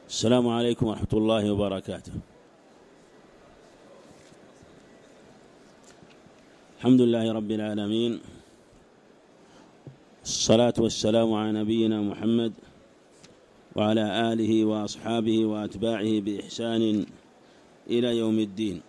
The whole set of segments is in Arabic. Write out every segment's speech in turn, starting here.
السلام عليكم ورحمة الله وبركاته. الحمد لله رب العالمين، الصلاة والسلام على نبينا محمد وعلى آله وأصحابه وأتباعه بإحسان إلى يوم الدين.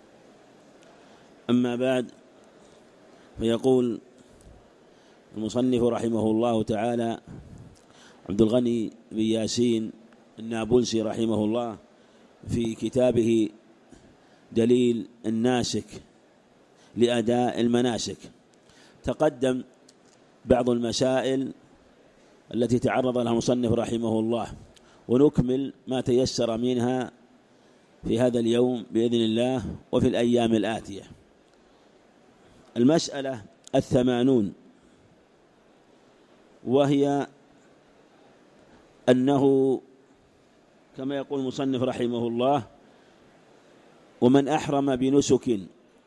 أما بعد، فيقول المصنف رحمه الله تعالى عبد الغني بن ياسين النابلسي رحمه الله في كتابه دليل الناسك لأداء المناسك، تقدم بعض المسائل التي تعرض لها المصنف رحمه الله، ونكمل ما تيسر منها في هذا اليوم بإذن الله وفي الأيام الآتية. المسألة 80، وهي أنه كما يقول المصنف رحمه الله: ومن أحرم بنسك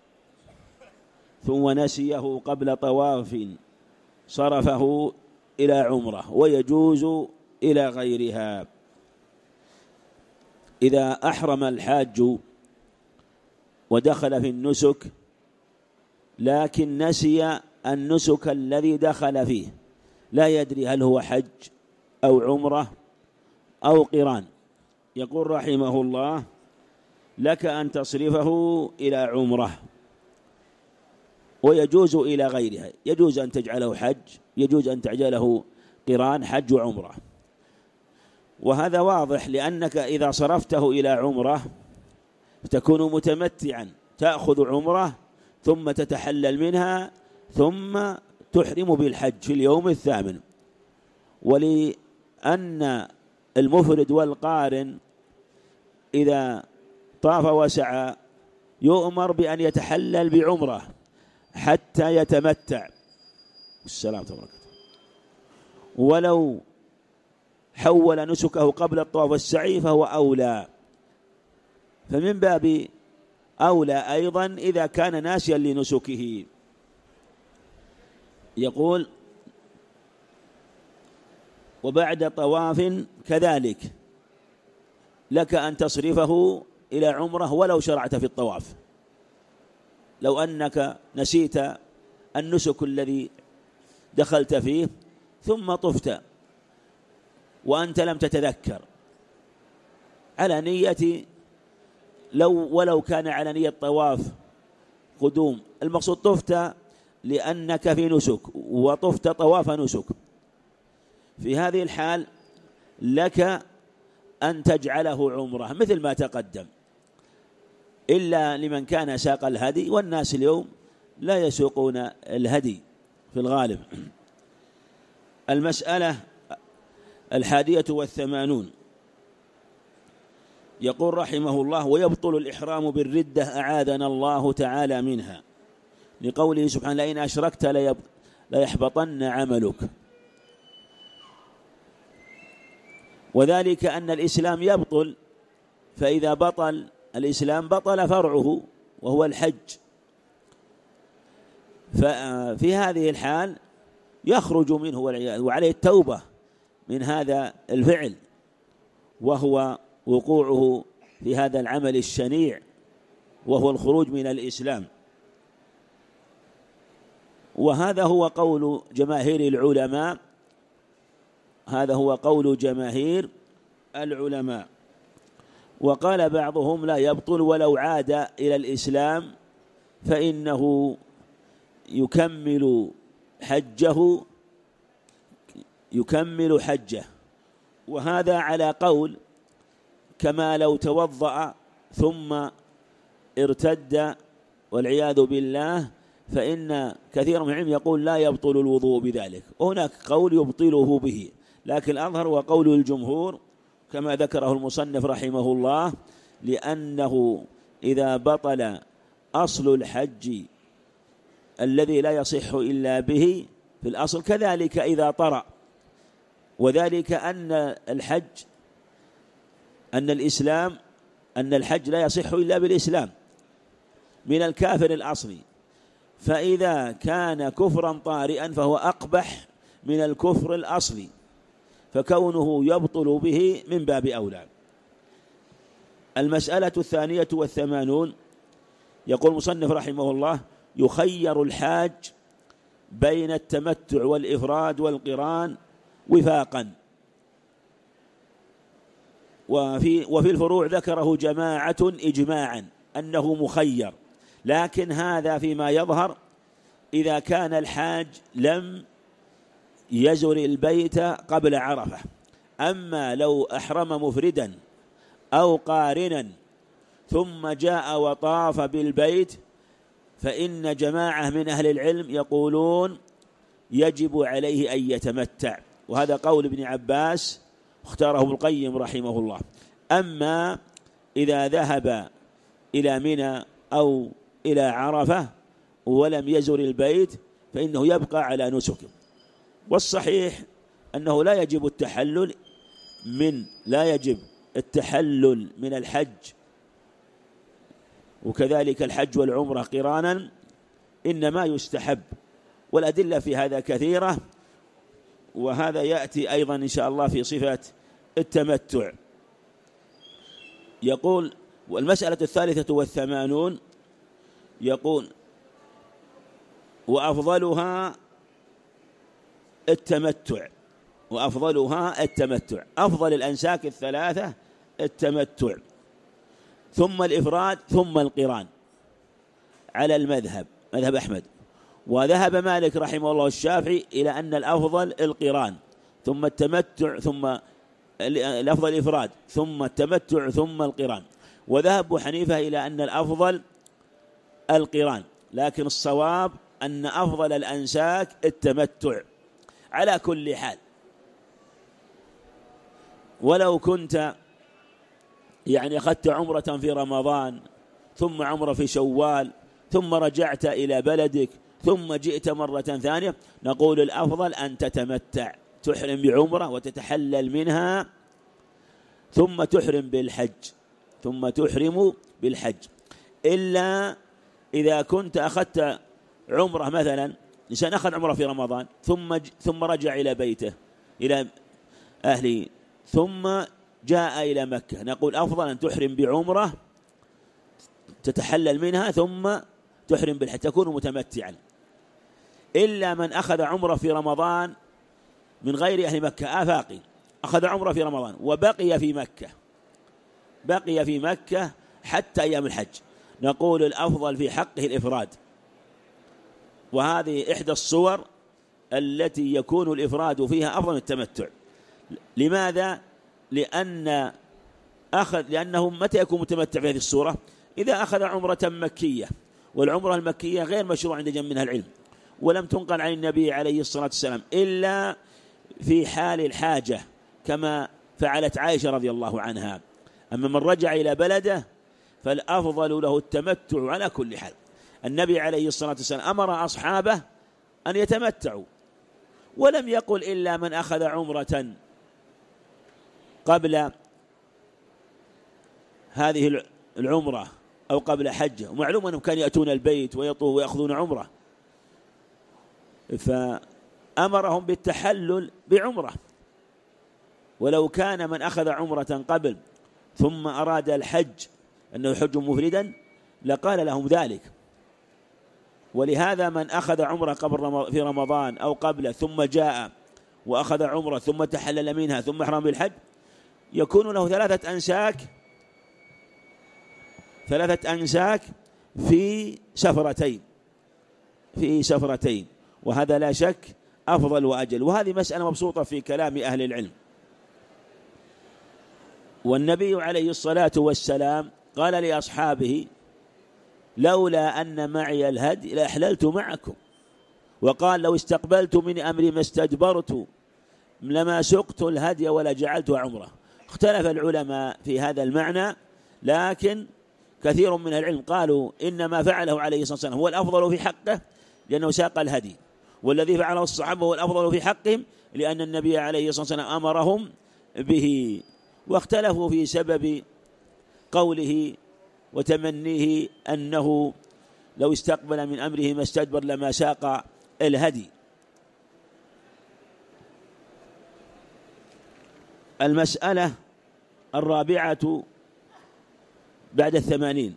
ثم نسيه قبل طواف صرفه إلى عمرة، ويجوز إلى غيرها. إذا أحرم الحاج ودخل في النسك لكن نسي النسك الذي دخل فيه، لا يدري هل هو حج أو عمرة أو قران، يقول رحمه الله: لك أن تصرفه إلى عمرة، ويجوز إلى غيرها، يجوز أن تجعله حج، يجوز أن تجعله قران، حج وعمرة. وهذا واضح، لأنك إذا صرفته إلى عمرة تكون متمتعا، تأخذ عمرة ثم تتحلل منها ثم تحرم بالحج في اليوم 8. ولأن المفرد والقارن إذا طاف وسعى يؤمر بأن يتحلل بعمرة حتى يتمتع. السلام عليكم. ولو حول نسكه قبل الطواف والسعي فهو أولى، فمن باب أولى أيضا إذا كان ناسيا لنسكه. يقول: وبعد طواف كذلك لك أن تصرفه إلى عمرة ولو شرعت في الطواف. لو أنك نسيت النسك الذي دخلت فيه ثم طفت وأنت لم تتذكر على نية، ولو كان على نية طواف قدوم، المقصود طفت لأنك في نسك وطفت طواف نسك، في هذه الحال لك أن تجعله عمرة مثل ما تقدم، إلا لمن كان ساق الهدي، والناس اليوم لا يسوقون الهدي في الغالب. المسألة 81، يقول رحمه الله: ويبطل الإحرام بالردة أعاذنا الله تعالى منها، لقوله سبحانه: لئن أشركت ليحبطن عملك. وذلك أن الإسلام يبطل، فإذا بطل الإسلام بطل فرعه وهو الحج، ففي هذه الحال يخرج منه والعياذ، وعليه التوبة من هذا الفعل، وهو وقوعه في هذا العمل الشنيع وهو الخروج من الإسلام. وهذا هو قول جماهير العلماء، هذا هو قول جماهير العلماء. وقال بعضهم: لا يبطل ولو عاد إلى الإسلام فإنه يكمل حجه. وهذا على قول كما لو توضأ ثم ارتد والعياذ بالله، فإن كثير من العلم يقول لا يبطل الوضوء بذلك، وهناك قول يبطله به، لكن الأظهر وقول الجمهور كما ذكره المصنف رحمه الله، لأنه إذا بطل أصل الحج الذي لا يصح إلا به في الأصل، كذلك إذا طرأ، وذلك أن الحج لا يصح إلا بالإسلام من الكافر الأصلي، فإذا كان كفرا طارئا فهو أقبح من الكفر الأصلي، فكونه يبطل به من باب أولى. المسألة 82. يقول المصنف رحمه الله: يخير الحاج بين التمتع والإفراد والقران وفاقا. وفي الفروع ذكره جماعة إجماعا أنه مخير، لكن هذا فيما يظهر إذا كان الحاج لم يزر البيت قبل عرفة. أما لو أحرم مفردا أو قارنا ثم جاء وطاف بالبيت فإن جماعة من أهل العلم يقولون يجب عليه أن يتمتع، وهذا قول ابن عباس اختاره ابن القيم رحمه الله. أما إذا ذهب إلى منى أو إلى عرفة ولم يزر البيت فإنه يبقى على نسكه. والصحيح أنه لا يجب التحلل من الحج، وكذلك الحج والعمرة قرانا، إنما يستحب، والأدلة في هذا كثيرة، وهذا يأتي أيضا إن شاء الله في صفة التمتع. يقول: والمسألة 83 يقول: وأفضلها التمتع. أفضل الأنساك الثلاثة التمتع، ثم الإفراد، ثم القران، على مذهب أحمد. وذهب مالك رحمه الله الشافعي إلى أن الأفضل القران، ثم التمتع، ثم الأفضل الإفراد، ثم التمتع، ثم القران. وذهب أبو حنيفة إلى أن الأفضل القران، لكن الصواب أن أفضل الأنساك التمتع على كل حال. ولو كنت أخذت عمرة في رمضان، ثم عمرة في شوال، ثم رجعت إلى بلدك، ثم جئت مرة ثانية، نقول الأفضل أن تتمتع، تحرم بعمرة وتتحلل منها، ثم تحرم بالحج. إلا إذا كنت أخذت عمرة، مثلا إنسان أخذ عمرة في رمضان ثم رجع إلى بيته، إلى أهله، ثم جاء إلى مكة، نقول أفضل أن تحرم بعمرة تتحلل منها ثم تحرم بالحج، تكون متمتعا. إلا من أخذ عمرة في رمضان من غير أهل مكة، آفاقي، أخذ عمرة في رمضان وبقي في مكة حتى أيام الحج، نقول الأفضل في حقه الإفراد. وهذه إحدى الصور التي يكون الإفراد فيها أفضل من التمتع. لماذا؟ لأنه متى يكون متمتع في هذه الصورة؟ إذا أخذ عمرة مكية، والعمرة المكية غير مشروع عند جمع من العلم، ولم تنقل عن النبي عليه الصلاة والسلام إلا في حال الحاجة، كما فعلت عائشة رضي الله عنها. أما من رجع إلى بلده فالأفضل له التمتع على كل حال. النبي عليه الصلاة والسلام أمر أصحابه أن يتمتعوا، ولم يقل إلا من أخذ عمرة قبل هذه العمرة أو قبل حجه. ومعلوم أنهم كانوا يأتون البيت ويطوفوا ويأخذون عمرة، فأمرهم بالتحلل بعمرة. ولو كان من أخذ عمرة قبل ثم أراد الحج أنه يحج مفردا لقال لهم ذلك. ولهذا من أخذ عمرة قبل في رمضان أو قبله ثم جاء وأخذ عمرة ثم تحلل منها ثم أحرم بالحج يكون له 3 أنساك في سفرتين، وهذا لا شك أفضل وأجل. وهذه مسألة مبسوطة في كلام أهل العلم. والنبي عليه الصلاة والسلام قال لأصحابه: لولا أن معي الهدي لأحللت معكم. وقال: لو استقبلت من أمري ما استدبرت لما سقت الهدي ولا جعلت عمره. اختلف العلماء في هذا المعنى، لكن كثير من العلم قالوا إن ما فعله عليه الصلاة والسلام هو الأفضل في حقه لأنه ساق الهدي، والذي فعله الصحابة هو الأفضل في حقهم لأن النبي عليه الصلاة والسلام أمرهم به. واختلفوا في سبب قوله وتمنيه أنه لو استقبل من أمره ما استدبر لما ساق الهدي. المسألة 84 بعد 80.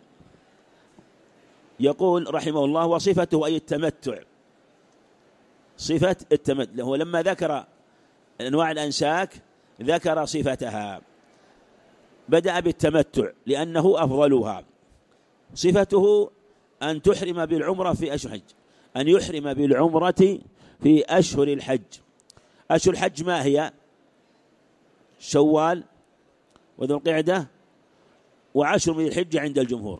يقول رحمه الله: وصفته أي التمتع، صفة التمتع. هو لما ذكر أنواع الأنساك ذكر صفتها، بدأ بالتمتع لأنه أفضلها. صفته أن تحرم بالعمرة في أشهر الحج، أن يحرم بالعمرة في أشهر الحج. أشهر الحج ما هي؟ شوال وذو القعدة وعشر من الحجة عند الجمهور.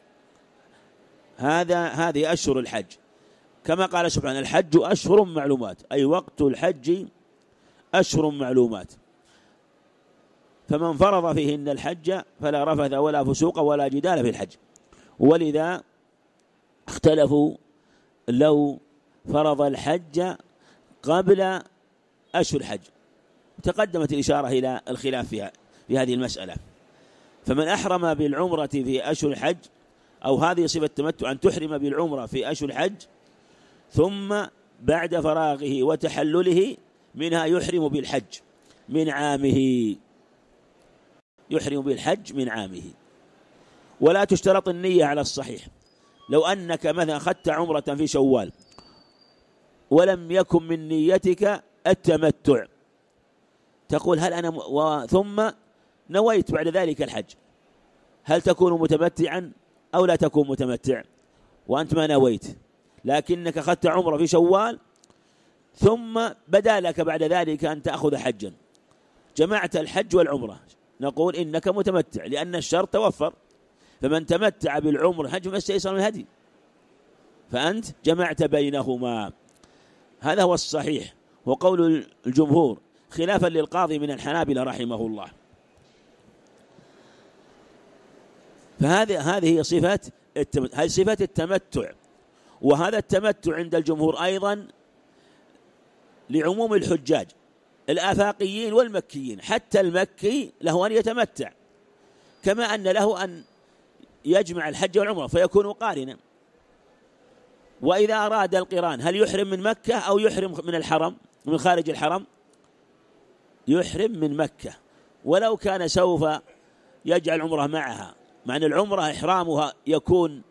هذه أشهر الحج، كما قال سبحانه: الحج أشهر معلومات، أي وقت الحج أشهر معلومات. فمن فرض فيهن الحج فلا رفث ولا فسوق ولا جدال في الحج. ولذا اختلفوا لو فرض الحج قبل أشهر الحج، تقدمت الإشارة إلى الخلاف في هذه المسألة. فمن أحرم بالعمرة في أشهر الحج، أو هذه صفة التمتع أن تحرم بالعمرة في أشهر الحج، ثم بعد فراغه وتحلله منها يحرم بالحج من عامه، يحرم بالحج من عامه. ولا تشترط النية على الصحيح. لو أنك مثلا أخذت عمرة في شوال ولم يكن من نيتك التمتع، تقول: هل أنا ثم نويت بعد ذلك الحج، هل تكون متمتعا أو لا تكون متمتع وأنت ما نويت؟ لكنك أخذت عمرة في شوال ثم بدا لك بعد ذلك أن تأخذ حجا، جمعت الحج والعمرة، نقول إنك متمتع لأن الشرط توفر. فمن تمتع بالعمر الحج فما استيسر من الهدي، فأنت جمعت بينهما. هذا هو الصحيح وقول الجمهور، خلافا للقاضي من الحنابلة رحمه الله. هذه هي صفة التمتع، هذه صفة التمتع. وهذا التمتع عند الجمهور أيضا لعموم الحجاج الآفاقيين والمكيين، حتى المكي له أن يتمتع، كما أن له أن يجمع الحج والعمرة فيكون قارنا. وإذا أراد القران هل يحرم من مكة أو يحرم من الحرم، من خارج الحرم؟ يحرم من مكة، ولو كان سوف يجعل عمره معها، مع أن العمرة إحرامها يكون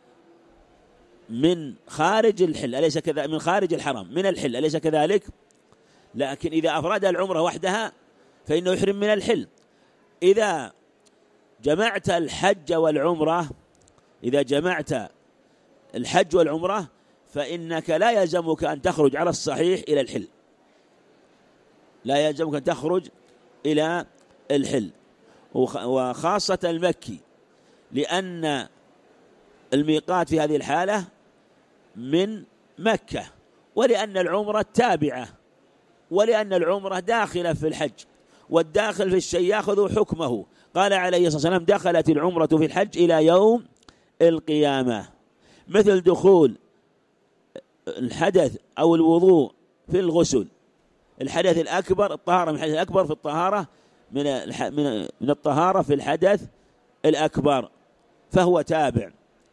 من خارج الحل أليس كذا، من خارج الحرم من الحل أليس كذلك؟ لكن إذا أفرد العمرة وحدها فإنه يحرم من الحل. إذا جمعت الحج والعمرة، إذا جمعت الحج والعمرة فإنك لا يلزمك أن تخرج على الصحيح إلى الحل، لا يلزمك أن تخرج إلى الحل، وخاصة المكي، لأن الميقات في هذه الحالة من مكة، ولأن العمرة تابعة، ولأن العمرة داخلة في الحج، والداخل في الشيء يأخذ حكمه. قال عليه الصلاة والسلام: دخلت العمرة في الحج إلى يوم القيامة، مثل دخول الحدث أو الوضوء في الغسل، الحدث الأكبر، الطهارة من الحدث الأكبر في الطهارة من الطهارة في الحدث الأكبر، فهو تابع.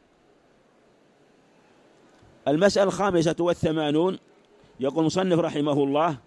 المسألة 85 يقول المصنف رحمه الله: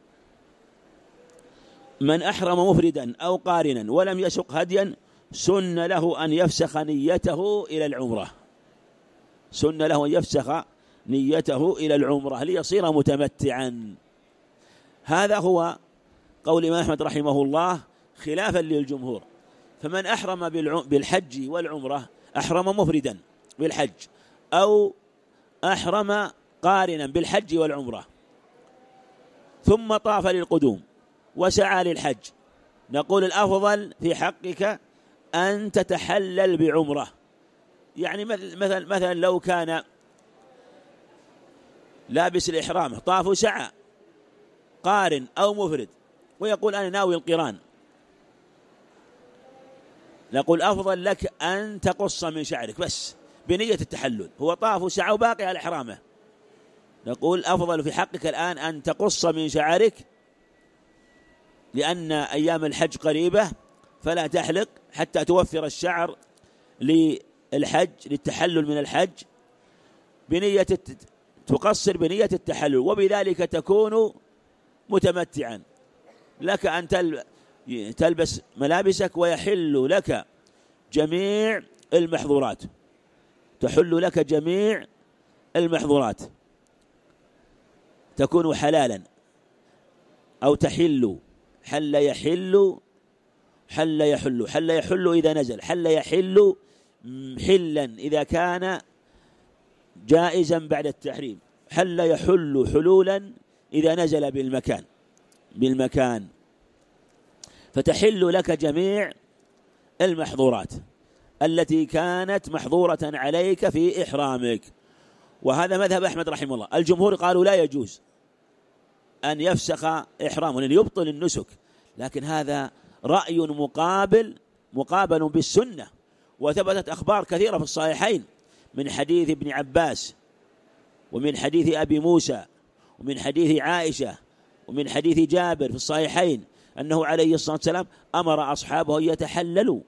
من أحرم مفردا أو قارنا ولم يسق هديا سن له أن يفسخ نيته إلى العمرة، سن له أن يفسخ نيته إلى العمرة ليصير متمتعا. هذا هو قول الإمام أحمد رحمه الله خلافا للجمهور. فمن أحرم بالحج والعمرة، أحرم مفردا بالحج أو أحرم قارنا بالحج والعمرة ثم طاف للقدوم وسعى للحج، نقول الأفضل في حقك أن تتحلل بعمرة. يعني مثلا لو كان لابس الإحرام طاف وسعى، قارن أو مفرد، ويقول أنا ناوي القران، نقول أفضل لك أن تقص من شعرك بس بنية التحلل. هو طاف وسعى وباقي على إحرامه، نقول أفضل في حقك الآن أن تقص من شعرك، لأن أيام الحج قريبة، فلا تحلق حتى توفر الشعر للحج، للتحلل من الحج، تقصر بنية التحلل، وبذلك تكون متمتعا. لك أن تلبس ملابسك ويحل لك جميع المحظورات، تحل لك جميع المحظورات، تكون حلالا أو تحل. حل يحل، حل يحل، حل يحل إذا نزل، حل يحل حلا إذا كان جائزا بعد التحريم، حل يحل حلولا إذا نزل بالمكان. فتحل لك جميع المحظورات التي كانت محظورة عليك في إحرامك. وهذا مذهب أحمد رحمه الله. الجمهور قالوا لا يجوز أن يفسخ إحرامه لأن يبطل النسك، لكن هذا رأي مقابل بالسنة، وثبتت أخبار كثيرة في الصحيحين من حديث ابن عباس، ومن حديث أبي موسى، ومن حديث عائشة، ومن حديث جابر في الصحيحين أنه عليه الصلاة والسلام أمر أصحابه أن يتحللوا،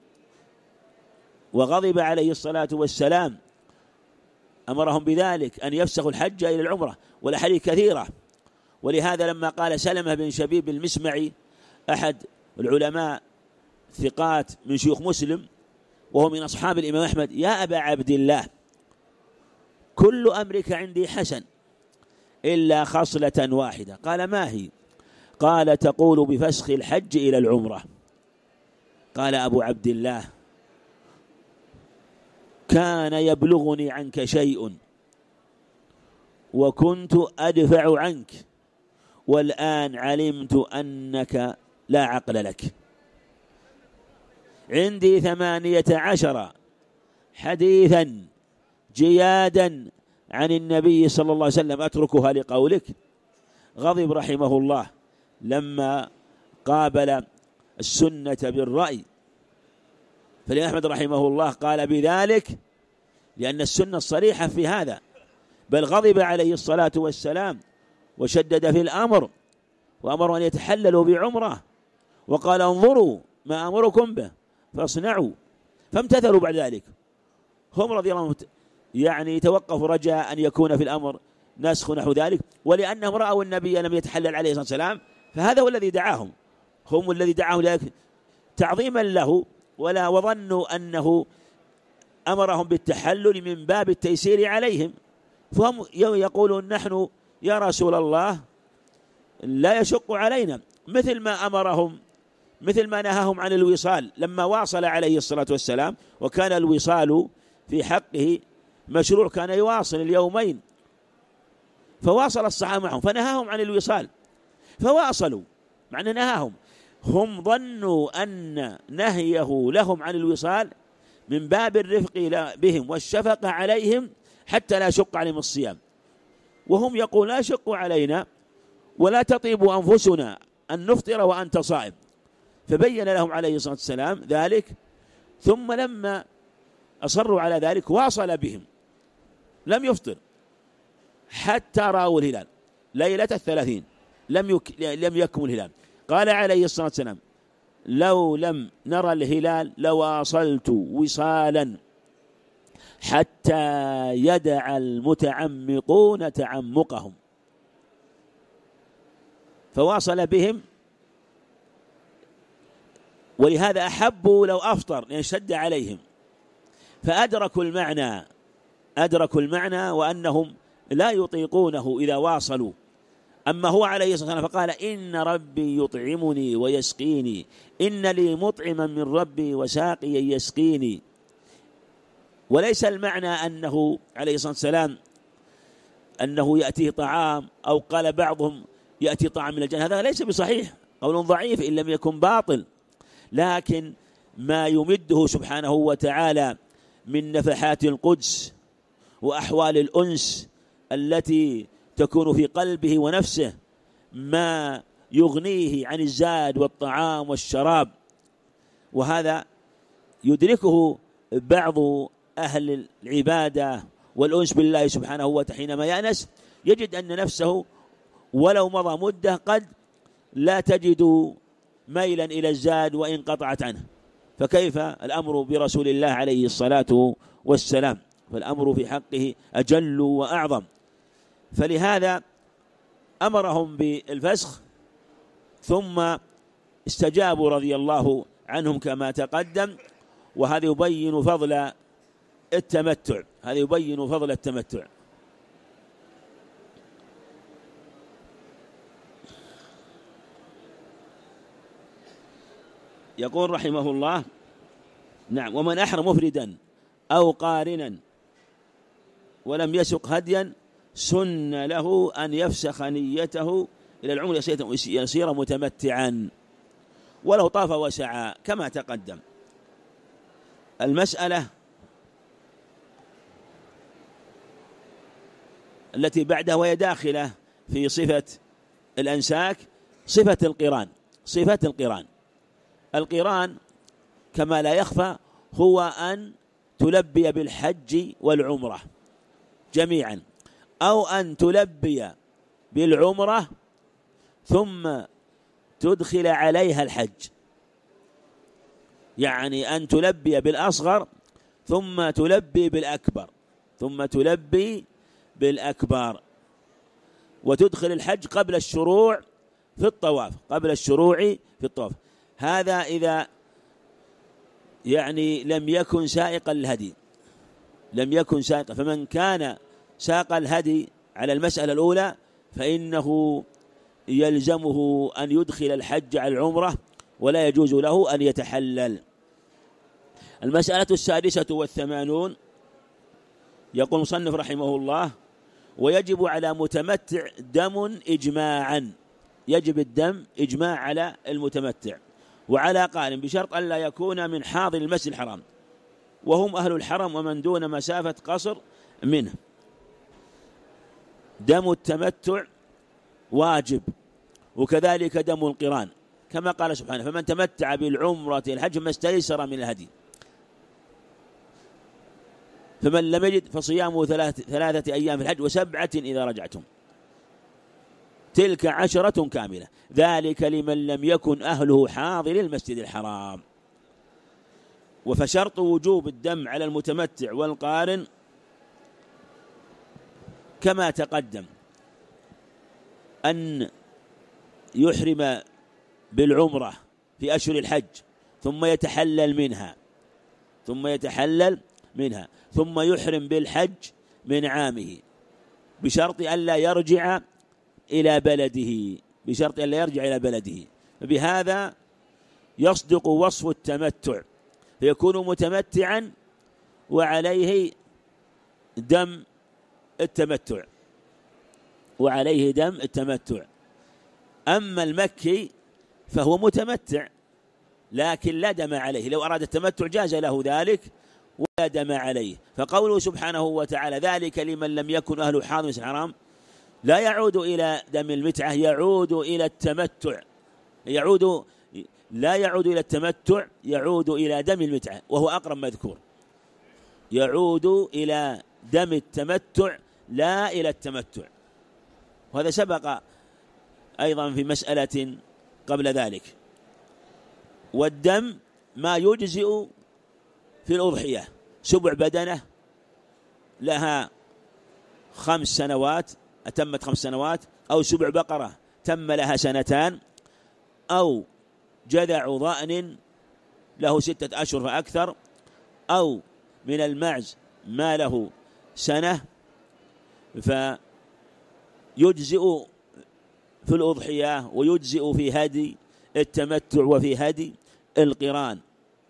وغضب عليه الصلاة والسلام، أمرهم بذلك أن يفسخوا الحج إلى العمرة، والأحاديث كثيرة. ولهذا لما قال سلمة بن شبيب المسمعي أحد العلماء ثقات من شيوخ مسلم وهو من أصحاب الإمام أحمد: يا أبا عبد الله، كل أمرك عندي حسن إلا خصلة واحدة. قال: ما هي؟ قال: تقول بفسخ الحج إلى العمرة. قال أبو عبد الله: كان يبلغني عنك شيء وكنت أدفع عنك، والآن علمت أنك لا عقل لك. عندي 18 حديثا جيادا عن النبي صلى الله عليه وسلم أتركها لقولك. غضب رحمه الله لما قابل السنة بالرأي. فالإمام أحمد رحمه الله قال بذلك لأن السنة الصريحة في هذا، بل غضب عليه الصلاة والسلام وشدد في الأمر، وأمروا أن يتحللوا بعمرة، وقال: انظروا ما أمركم به فاصنعوا، فامتثلوا بعد ذلك. هم رضي الله عنهم يعني توقفوا رجاء أن يكون في الأمر نسخ نحو ذلك، ولأنهم رأوا النبي لم يتحلل عليه الصلاة والسلام، فهذا هو الذي دعاهم، هم الذي دعاهم لذلك تعظيما له، وظنوا أنه أمرهم بالتحلل من باب التيسير عليهم. فهم يقولون: نحن يا رسول الله لا يشق علينا، مثل ما نهاهم عن الوصال لما واصل عليه الصلاة والسلام، وكان الوصال في حقه مشروع، كان يواصل اليومين، فواصل الصحابة معهم فنهاهم عن الوصال فواصلوا، معنى نهاهم. هم ظنوا أن نهيه لهم عن الوصال من باب الرفق بهم والشفقة عليهم حتى لا يشق عليهم الصيام، وهم يقول: لا شقوا علينا ولا تطيب أنفسنا أن نفطر وأنت صائم. فبين لهم عليه الصلاة والسلام ذلك، ثم لما أصروا على ذلك واصل بهم، لم يفطر حتى رأوا الهلال ليلة 30، لم يكمل الهلال. قال عليه الصلاة والسلام: لو لم نرى الهلال لواصلت وصالا حتى يدع المتعمقون تعمقهم. فواصل بهم، ولهذا أحبوا لو أفطر لأن شد عليهم، فأدركوا المعنى وأنهم لا يطيقونه إذا واصلوا. أما هو عليه الصلاة والسلام فقال: إن ربي يطعمني ويسقيني، إن لي مطعما من ربي وساقيا يسقيني. وليس المعنى أنه عليه الصلاة والسلام أنه يأتيه طعام، أو قال بعضهم يأتي طعام من الجنة، هذا ليس بصحيح، قول ضعيف إن لم يكن باطل، لكن ما يمده سبحانه وتعالى من نفحات القدس وأحوال الأنس التي تكون في قلبه ونفسه ما يغنيه عن الزاد والطعام والشراب. وهذا يدركه بعض أهل العبادة والأنس بالله سبحانه وتعالى، حينما يأنس يجد أن نفسه ولو مضى مدة قد لا تجد ميلا إلى الزاد وإن قطعت عنه، فكيف الأمر برسول الله عليه الصلاة والسلام؟ فالأمر في حقه أجل وأعظم. فلهذا أمرهم بالفسخ، ثم استجابوا رضي الله عنهم كما تقدم، وهذا يبين فضل التمتع، هذا يبين فضل التمتع. يقول رحمه الله: نعم، ومن أحرم مفردا أو قارنا ولم يسق هديا سن له أن يفسخ نيته إلى العمر يصير متمتعا ولو طاف وسعى كما تقدم. المسألة التي بعدها وهي داخلة في صفة الأنساك صفة القران. صفة القران، القران كما لا يخفى هو أن تلبي بالحج والعمرة جميعا، أو أن تلبي بالعمرة ثم تدخل عليها الحج، يعني أن تلبي بالأصغر ثم تلبي بالأكبر، ثم تلبي بالأكبر وتدخل الحج قبل الشروع في الطواف، قبل الشروع في الطواف. هذا إذا يعني لم يكن سائقا الهدي، لم يكن سائقا. فمن كان ساق الهدي على المسألة الأولى فإنه يلزمه أن يدخل الحج على العمرة ولا يجوز له أن يتحلل. المسألة 86 يقول المصنف رحمه الله: ويجب على متمتع دم إجماعا، يجب الدم إجماع على المتمتع وعلى قارن بشرط أن لا يكون من حاضر المسجد الحرام وهم أهل الحرم ومن دون مسافة قصر منه. دم التمتع واجب، وكذلك دم القران كما قال سبحانه: فمن تمتع بالعمرة الحج ما استيسر من الهدي، فمن لم يجد فصيامه 3 أيام في الحج و7 إذا رجعتم، تلك 10 كاملة، ذلك لمن لم يكن أهله حاضر المسجد الحرام. وفشرط وجوب الدم على المتمتع والقارن كما تقدم أن يحرم بالعمرة في أشهر الحج ثم يتحلل منها ثم يحرم بالحج من عامه بشرط ألا يرجع إلى بلده، فبهذا يصدق وصف التمتع، فيكون متمتعا وعليه دم التمتع. أما المكي فهو متمتع لكن لا دم عليه، لو أراد التمتع جاز له ذلك ولا دم عليه. فقوله سبحانه وتعالى: ذلك لمن لم يكن أهل حاضر المسجد الحرام، لا يعود إلى دم المتعة، يعود إلى التمتع، لا يعود إلى التمتع، يعود إلى دم المتعة، وهو أقرب مذكور، يعود إلى دم التمتع لا إلى التمتع. وهذا سبق أيضا في مسألة قبل ذلك. والدم ما يجزئ في الأضحية: 7 بدنة لها 5 سنوات أتمت 5 سنوات، أو 7 بقرة تم لها 2 سنين، أو جذع ضأن له 6 أشهر فأكثر، أو من المعز ما له 1 سنة، فيجزئ في الأضحية ويجزئ في هدي التمتع وفي هدي القران.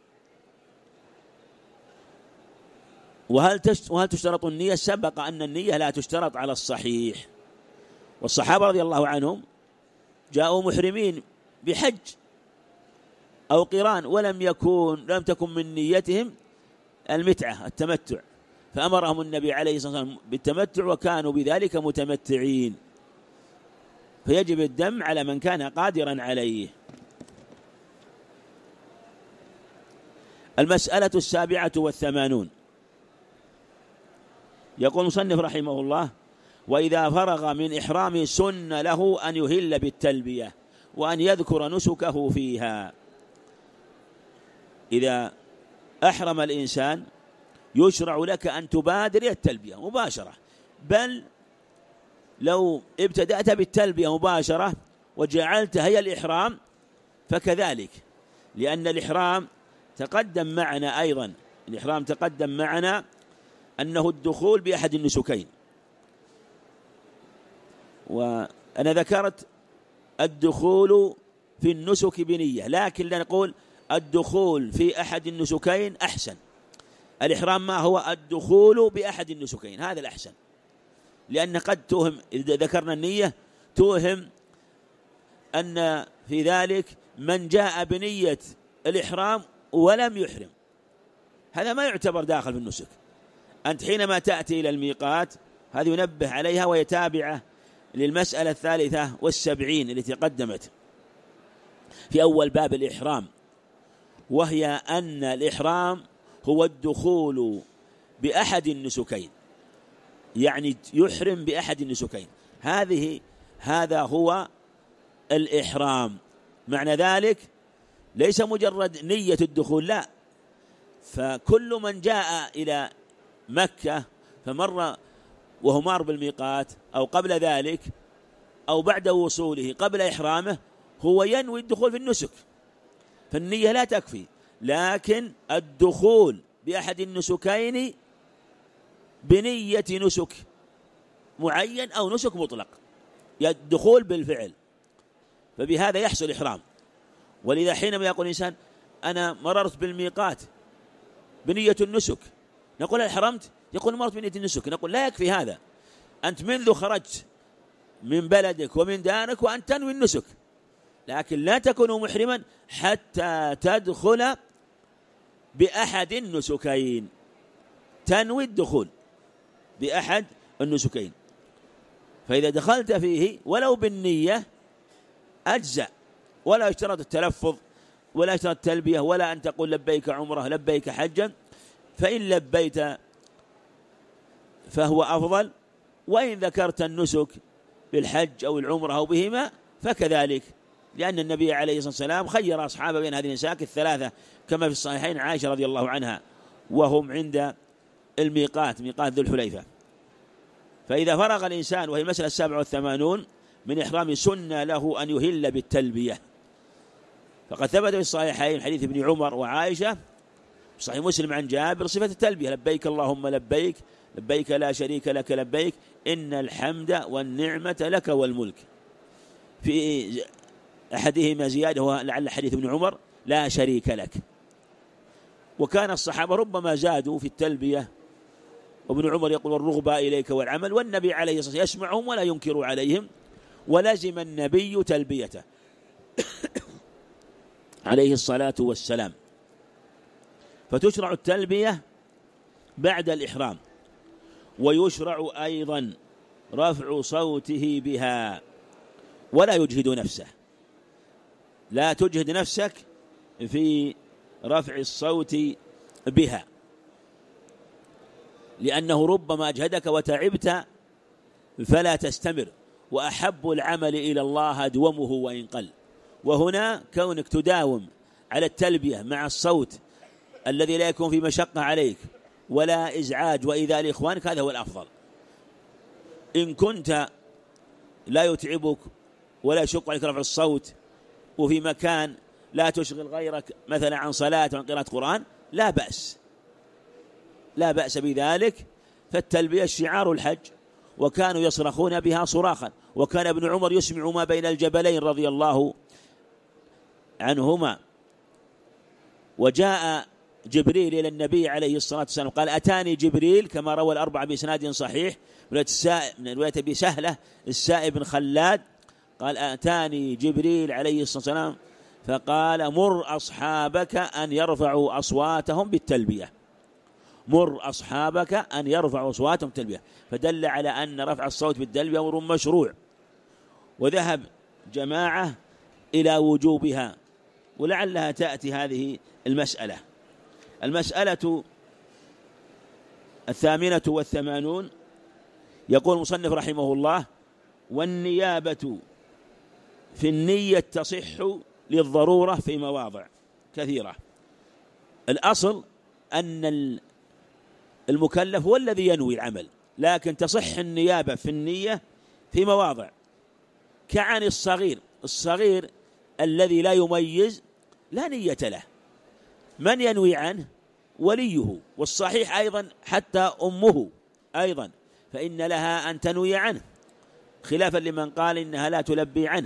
وهل تشترط النية؟ سبق أن النية لا تشترط على الصحيح، والصحابة رضي الله عنهم جاءوا محرمين بحج أو قران لم تكن من نيتهم المتعة التمتع، فأمرهم النبي عليه الصلاة والسلام بالتمتع وكانوا بذلك متمتعين، فيجب الدم على من كان قادرا عليه. المسألة 87 يقول المصنف رحمه الله: وإذا فرغ من إحرام سن له أن يهل بالتلبية وأن يذكر نسكه فيها. إذا أحرم الإنسان يشرع لك أن تبادر التلبية مباشرة، بل لو ابتدأت بالتلبية مباشرة وجعلت هي الإحرام فكذلك، لأن الإحرام تقدم معنا أيضا الإحرام تقدم معنا أنه الدخول بأحد النسكين، وأنا ذكرت الدخول في النسك بنية، لكن نقول الدخول في أحد النسكين أحسن. الإحرام ما هو؟ الدخول بأحد النسكين، هذا الأحسن، لأن قد توهم إذا ذكرنا النية توهم أن في ذلك من جاء بنية الإحرام ولم يحرم، هذا ما يعتبر داخل في النسك. أنت حينما تأتي إلى الميقات هذه ينبه عليها، وهي تابعة للمسألة 73 التي قدمت في أول باب الإحرام، وهي أن الإحرام هو الدخول بأحد النسكين، يعني يحرم بأحد النسكين، هذا هو الإحرام. معنى ذلك ليس مجرد نية الدخول، لا، فكل من جاء إلى مكة فمر وهو مار بالميقات أو قبل ذلك أو بعد وصوله قبل إحرامه هو ينوي الدخول في النسك، فالنية لا تكفي، لكن الدخول بأحد النسكين بنية نسك معين أو نسك مطلق، الدخول بالفعل، فبهذا يحصل إحرام. ولذا حينما يقول الإنسان أنا مررت بالميقات بنية النسك، نقول أحرمت؟ يقول مررت بنية النسك، نقول لا يكفي هذا، أنت منذ خرجت من بلدك ومن دارك وأنت تنوي النسك، لكن لا تكون محرما حتى تدخل بأحد النسكين، تنوي الدخول بأحد النسكين، فإذا دخلت فيه ولو بالنية أجزأ، ولا يشترط التلفظ ولا يشترط التلبية ولا أن تقول لبيك عمره لبيك حجا، فإن لبيت فهو أفضل، وإن ذكرت النسك بالحج أو العمره أو بهما فكذلك، لأن النبي عليه الصلاة والسلام خير أصحابه بين هذه النساك الثلاثة كما في الصحيحين، عائشة رضي الله عنها وهم عند الميقات ميقات ذو الحليفة. فإذا فرغ الإنسان، وهي المسألة 87 من إحرام، سنة له أن يهل بالتلبية، فقد ثبت في الصحيحين حديث ابن عمر وعائشة صحيح مسلم عن جابر صفة التلبية: لبيك اللهم لبيك لبيك لا شريك لك لبيك إن الحمد والنعمة لك والملك. في أحدهما زيادة هو لعل حديث ابن عمر لا شريك لك، وكان الصحابة ربما زادوا في التلبية، وابن عمر يقول والرغبة إليك والعمل، والنبي عليه الصلاة والسلام يسمعهم ولا ينكر عليهم، ولزم النبي تلبيته عليه الصلاة والسلام. فتشرع التلبية بعد الإحرام، ويشرع أيضا رفع صوته بها ولا يجهد نفسه، لا تجهد نفسك في رفع الصوت بها، لأنه ربما أجهدك وتعبت فلا تستمر، وأحب العمل إلى الله أدومه وإن قل. وهنا كونك تداوم على التلبية مع الصوت الذي لا يكون في مشقة عليك ولا إزعاج وإيذاء لإخوانك، هذا هو الأفضل. إن كنت لا يتعبك ولا يشق عليك رفع الصوت وفي مكان لا تشغل غيرك مثلا عن صلاة وعن قراءة قرآن، لا بأس بذلك، فالتلبية شعار الحج، وكانوا يصرخون بها صراخا، وكان ابن عمر يسمع ما بين الجبلين رضي الله عنهما. وجاء جبريل إلى النبي عليه الصلاة والسلام قال أتاني جبريل، كما روى الأربعة بإسناد صحيح من رواية أبي سهلة السائب بن خلاد قال أتاني جبريل عليه الصلاة والسلام فقال مر أصحابك أن يرفعوا أصواتهم بالتلبية، مر أصحابك أن يرفعوا أصواتهم بالتلبية، فدل على أن رفع الصوت بالتلبية أمر مشروع. وذهب جماعة إلى وجوبها، ولعلها تأتي هذه المسألة 88. يقول المصنف رحمه الله والنيابة في النية تصح للضرورة في مواضع كثيرة. الأصل أن المكلف هو الذي ينوي العمل، لكن تصح النيابة في النية في مواضع، كعن الصغير الذي لا يميز لا نية له، من ينوي عنه؟ وليه. والصحيح أيضا حتى أمه أيضا فإن لها أن تنوي عنه، خلافا لمن قال إنها لا تلبي عنه.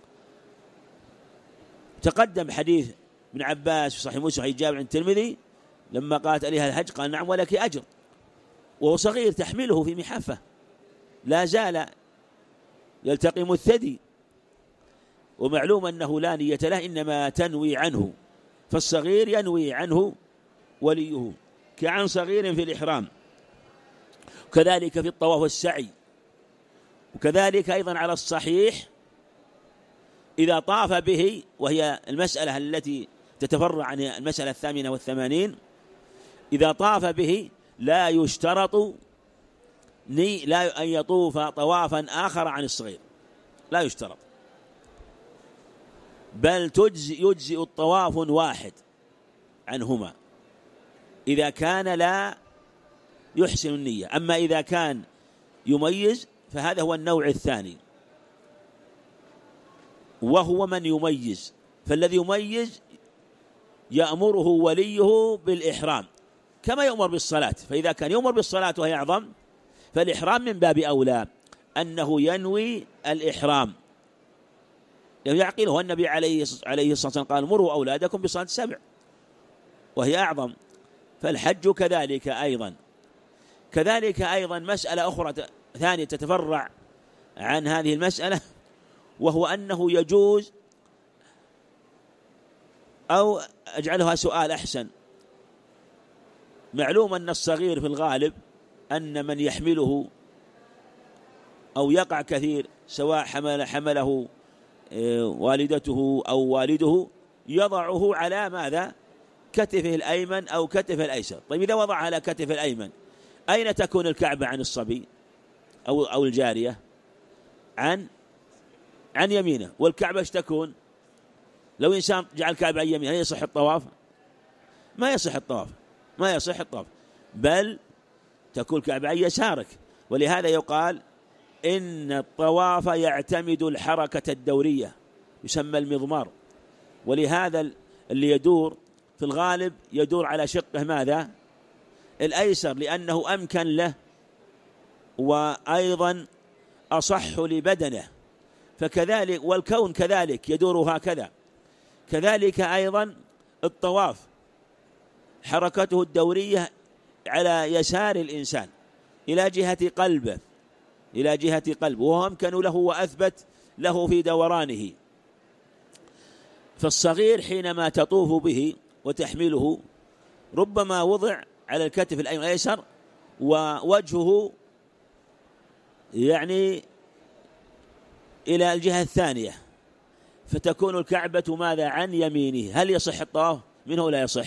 تقدم حديث ابن عباس في صحيح مسلم جابر عن الترمذي لما قالت أليها الحج قال نعم ولك أجر، وهو صغير تحمله في محفة لا زال يلتقم الثدي، ومعلوم أنه لا نية له إنما تنوي عنه، فالصغير ينوي عنه وليه كعن صغير في الإحرام، وكذلك في الطواف والسعي، وكذلك أيضا على الصحيح إذا طاف به، وهي المسألة التي تتفرع عن المسألة 88، إذا طاف به لا يشترط لا أن يطوف طوافا آخر عن الصغير، لا يشترط، بل يجزئ الطواف واحد عنهما إذا كان لا يحسن النية. أما إذا كان يميز فهذا هو النوع الثاني، وهو من يميز، فالذي يميز يأمره وليه بالإحرام كما يؤمر بالصلاة، فإذا كان يؤمر بالصلاة وهي أعظم فالإحرام من باب أولى أنه ينوي الإحرام، يعقله النبي عليه الصلاة والسلام قال مروا أولادكم بصلاة 7 وهي أعظم، فالحج كذلك أيضا. كذلك أيضا مسألة أخرى ثانية تتفرع عن هذه المسألة، وهو أنه يجوز، أو أجعلها سؤال أحسن، معلوم أن الصغير في الغالب أن من يحمله أو يقع كثير سواء حمله والدته أو والده يضعه على ماذا؟ كتفه الأيمن أو كتفه الأيسر. طيب إذا وضع على كتفه الأيمن أين تكون الكعبة عن الصبي أو الجارية؟ عن يمينه. والكعبة ايش تكون؟ لو إنسان جعل الكعبة عن يمينه هل يصح الطواف؟ ما يصح الطواف، ما يصح الطواف، بل تكون الكعبة عن يسارك. ولهذا يقال إن الطواف يعتمد الحركة الدورية يسمى المضمار، ولهذا اللي يدور في الغالب يدور على شقه ماذا؟ الأيسر، لأنه أمكن له وأيضا أصح لبدنه، فكذلك والكون كذلك يدور هكذا. كذلك أيضا الطواف حركته الدورية على يسار الإنسان إلى جهة قلبه، إلى جهة قلبه، وهو أمكن له وأثبت له في دورانه. فالصغير حينما تطوف به وتحمله ربما وضع على الكتف الأيمن الأيسر ووجهه يعني إلى الجهة الثانية، فتكون الكعبة ماذا؟ عن يمينه. هل يصح الطواف منه لا يصح؟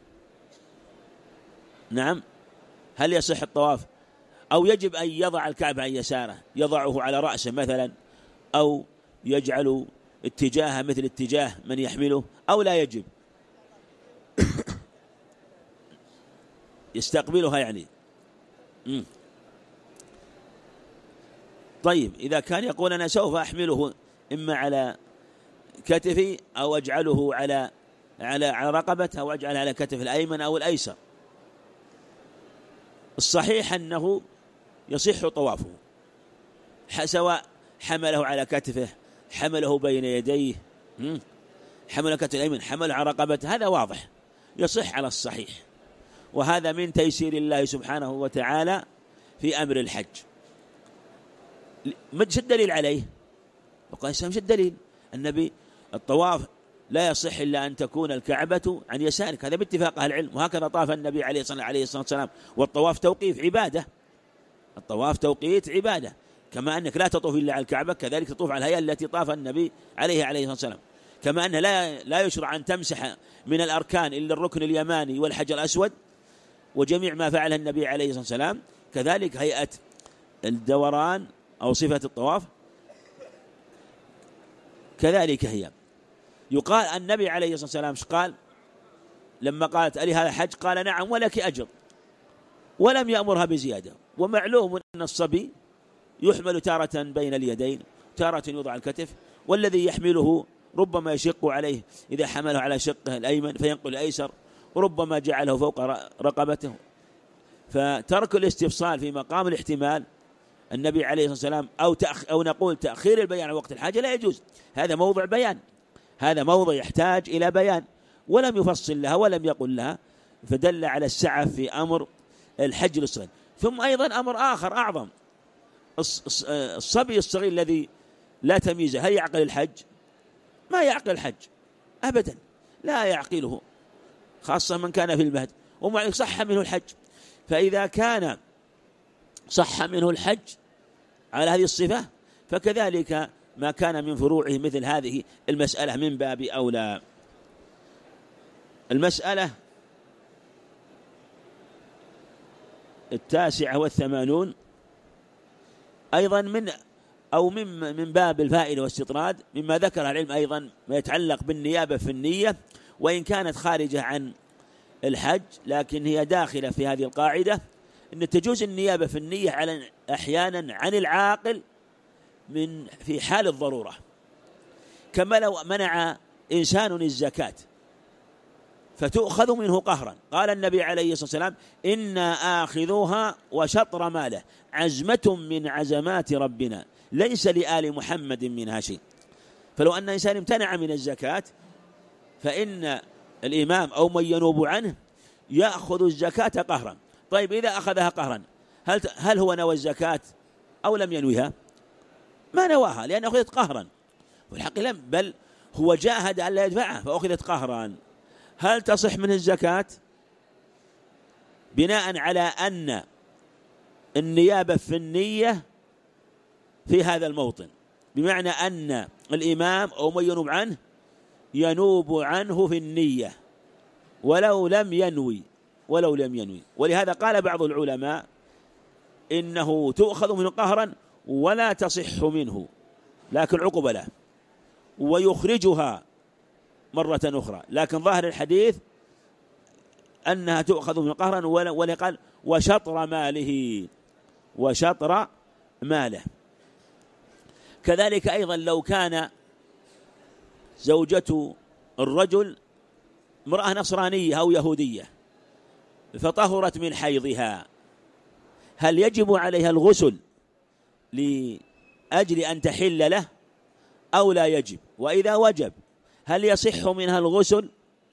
نعم، هل يصح الطواف؟ أو يجب أن يضع الكعبة عن يساره، يضعه على رأسه مثلا، أو يجعل اتجاهه مثل اتجاه من يحمله، أو لا يجب يستقبلها يعني. طيب إذا كان يقول أنا سوف أحمله إما على كتفي أو أجعله على رقبته أو أجعله على كتف الأيمن أو الأيسر، الصحيح أنه يصح طوافه سواء حمله على كتفه، حمله بين يديه، حمل كتف الأيمن، حمله على رقبته، هذا واضح يصح على الصحيح. وهذا من تيسير الله سبحانه وتعالى في أمر الحج. مش الدليل عليه؟ وقال الإسلام مش الدليل؟ النبي الطواف لا يصح إلا أن تكون الكعبة عن يسارك، هذا باتفاق أهل العلم، وهكذا طاف النبي عليه الصلاة والسلام. والطواف توقيف عبادة، الطواف توقيت عبادة، كما أنك لا تطوف إلا على الكعبة كذلك تطوف على الهيئة التي طاف النبي عليه الصلاة والسلام. كما أنه لا يشرع أن تمسح من الأركان إلا الركن اليماني والحجر الأسود وجميع ما فعله النبي عليه الصلاة والسلام، كذلك هيئة الدوران أو صفة الطواف كذلك هي. يقال النبي عليه الصلاة والسلام قال لما قالت ألي هذا حج؟ قال نعم ولك أجر، ولم يأمرها بزيادة. ومعلوم أن الصبي يحمل تارة بين اليدين، تارة يوضع الكتف، والذي يحمله ربما يشق عليه إذا حمله على شقه الأيمن فينقل الأيسر، وربما جعله فوق رقبته. فترك الاستفصال في مقام الاحتمال النبي عليه الصلاة والسلام أو نقول تأخير البيان عن وقت الحاجة لا يجوز. هذا موضع بيان، هذا موضع يحتاج إلى بيان، ولم يفصل لها ولم يقل لها، فدل على السعة في أمر الحج للصغير. ثم أيضا أمر آخر أعظم، الصبي الصغير الذي لا تمييز هل يعقل الحج؟ ما يعقل الحج أبدا، لا يعقله، خاصة من كان في المهد ومع صح منه الحج. فإذا كان صح منه الحج على هذه الصفة فكذلك ما كان من فروعه مثل هذه المسألة من باب أولى. المسألة 89 أيضا من باب الفائدة والاستطراد مما ذكر العلم أيضا ما يتعلق بالنيابة في النية، وإن كانت خارجة عن الحج لكن هي داخلة في هذه القاعدة، أن تجوز النيابة في النية أحيانا عن العاقل في حال الضرورة، كما لو منع إنسان الزكاة فتؤخذ منه قهرا. قال النبي عليه الصلاة والسلام إنا آخذوها وشطر ماله عزمة من عزمات ربنا ليس لآل محمد منها شيء. فلو أن إنسان امتنع من الزكاة فإن الإمام أو من ينوب عنه يأخذ الزكاة قهرا. طيب إذا أخذها قهرا هل هو نوى الزكاة أو لم ينويها؟ ما نواها لأن أخذت قهرا، والحق لم، بل هو جاهد أن لا يدفعها فأخذت قهرا. هل تصح منه الزكاة؟ بناء على أن النيابة في النية في هذا الموطن، بمعنى أن الإمام أو من ينوب عنه ينوب عنه في النية ولو لم ينوي. ولهذا قال بعض العلماء إنه تؤخذ منه قهرا ولا تصح منه لكن عقب له، ويخرجها مرة أخرى، لكن ظاهر الحديث أنها تؤخذ من قهرا ولقال وشطر ماله. كذلك أيضا لو كان زوجة الرجل امرأة نصرانية أو يهودية فطهرت من حيضها، هل يجب عليها الغسل لأجل أن تحل له أو لا يجب؟ وإذا وجب هل يصح منها الغسل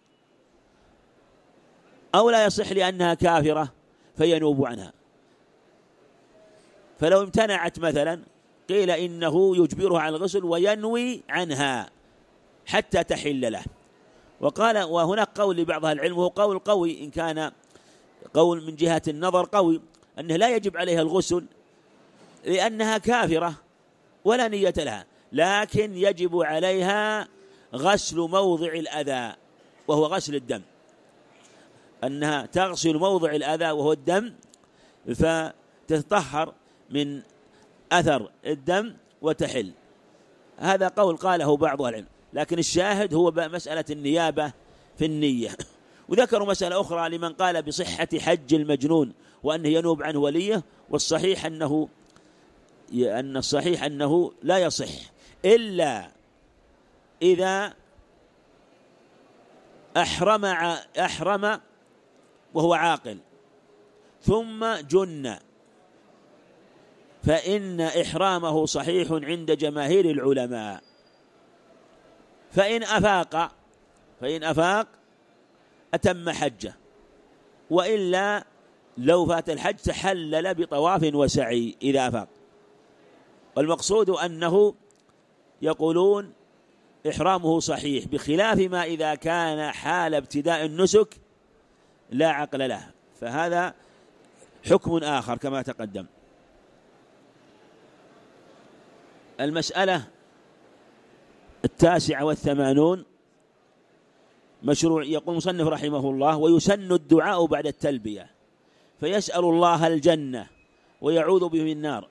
أو لا يصح لأنها كافرة فينوب عنها؟ فلو امتنعت مثلا قيل إنه يجبرها على الغسل وينوي عنها حتى تحل له. وقال وهناك قول لبعض أهل العلم وهو قول قوي، إن كان قول من جهة النظر قوي، أنه لا يجب عليها الغسل لأنها كافرة ولا نية لها، لكن يجب عليها غسل موضع الأذى وهو غسل الدم، أنها تغسل موضع الأذى وهو الدم فتتطهر من أثر الدم وتحل. هذا قول قاله بعض العلم، لكن الشاهد هو مسألة النيابة في النية. وذكروا مسألة أخرى لمن قال بصحة حج المجنون وأنه ينوب عنه وليه، والصحيح أنه لا يصح إلا إذا أحرم وهو عاقل ثم جن، فإن إحرامه صحيح عند جماهير العلماء. فإن أفاق أتم حجه، وإلا لو فات الحج تحلل بطواف وسعي إذا أفاق. والمقصود أنه يقولون إحرامه صحيح، بخلاف ما إذا كان حال ابتداء النسك لا عقل له، فهذا حكم آخر كما تقدم. المسألة 89 مشروع. يقول مصنف رحمه الله ويسن الدعاء بعد التلبية، فيسأل الله الجنة ويعوذ به من النار.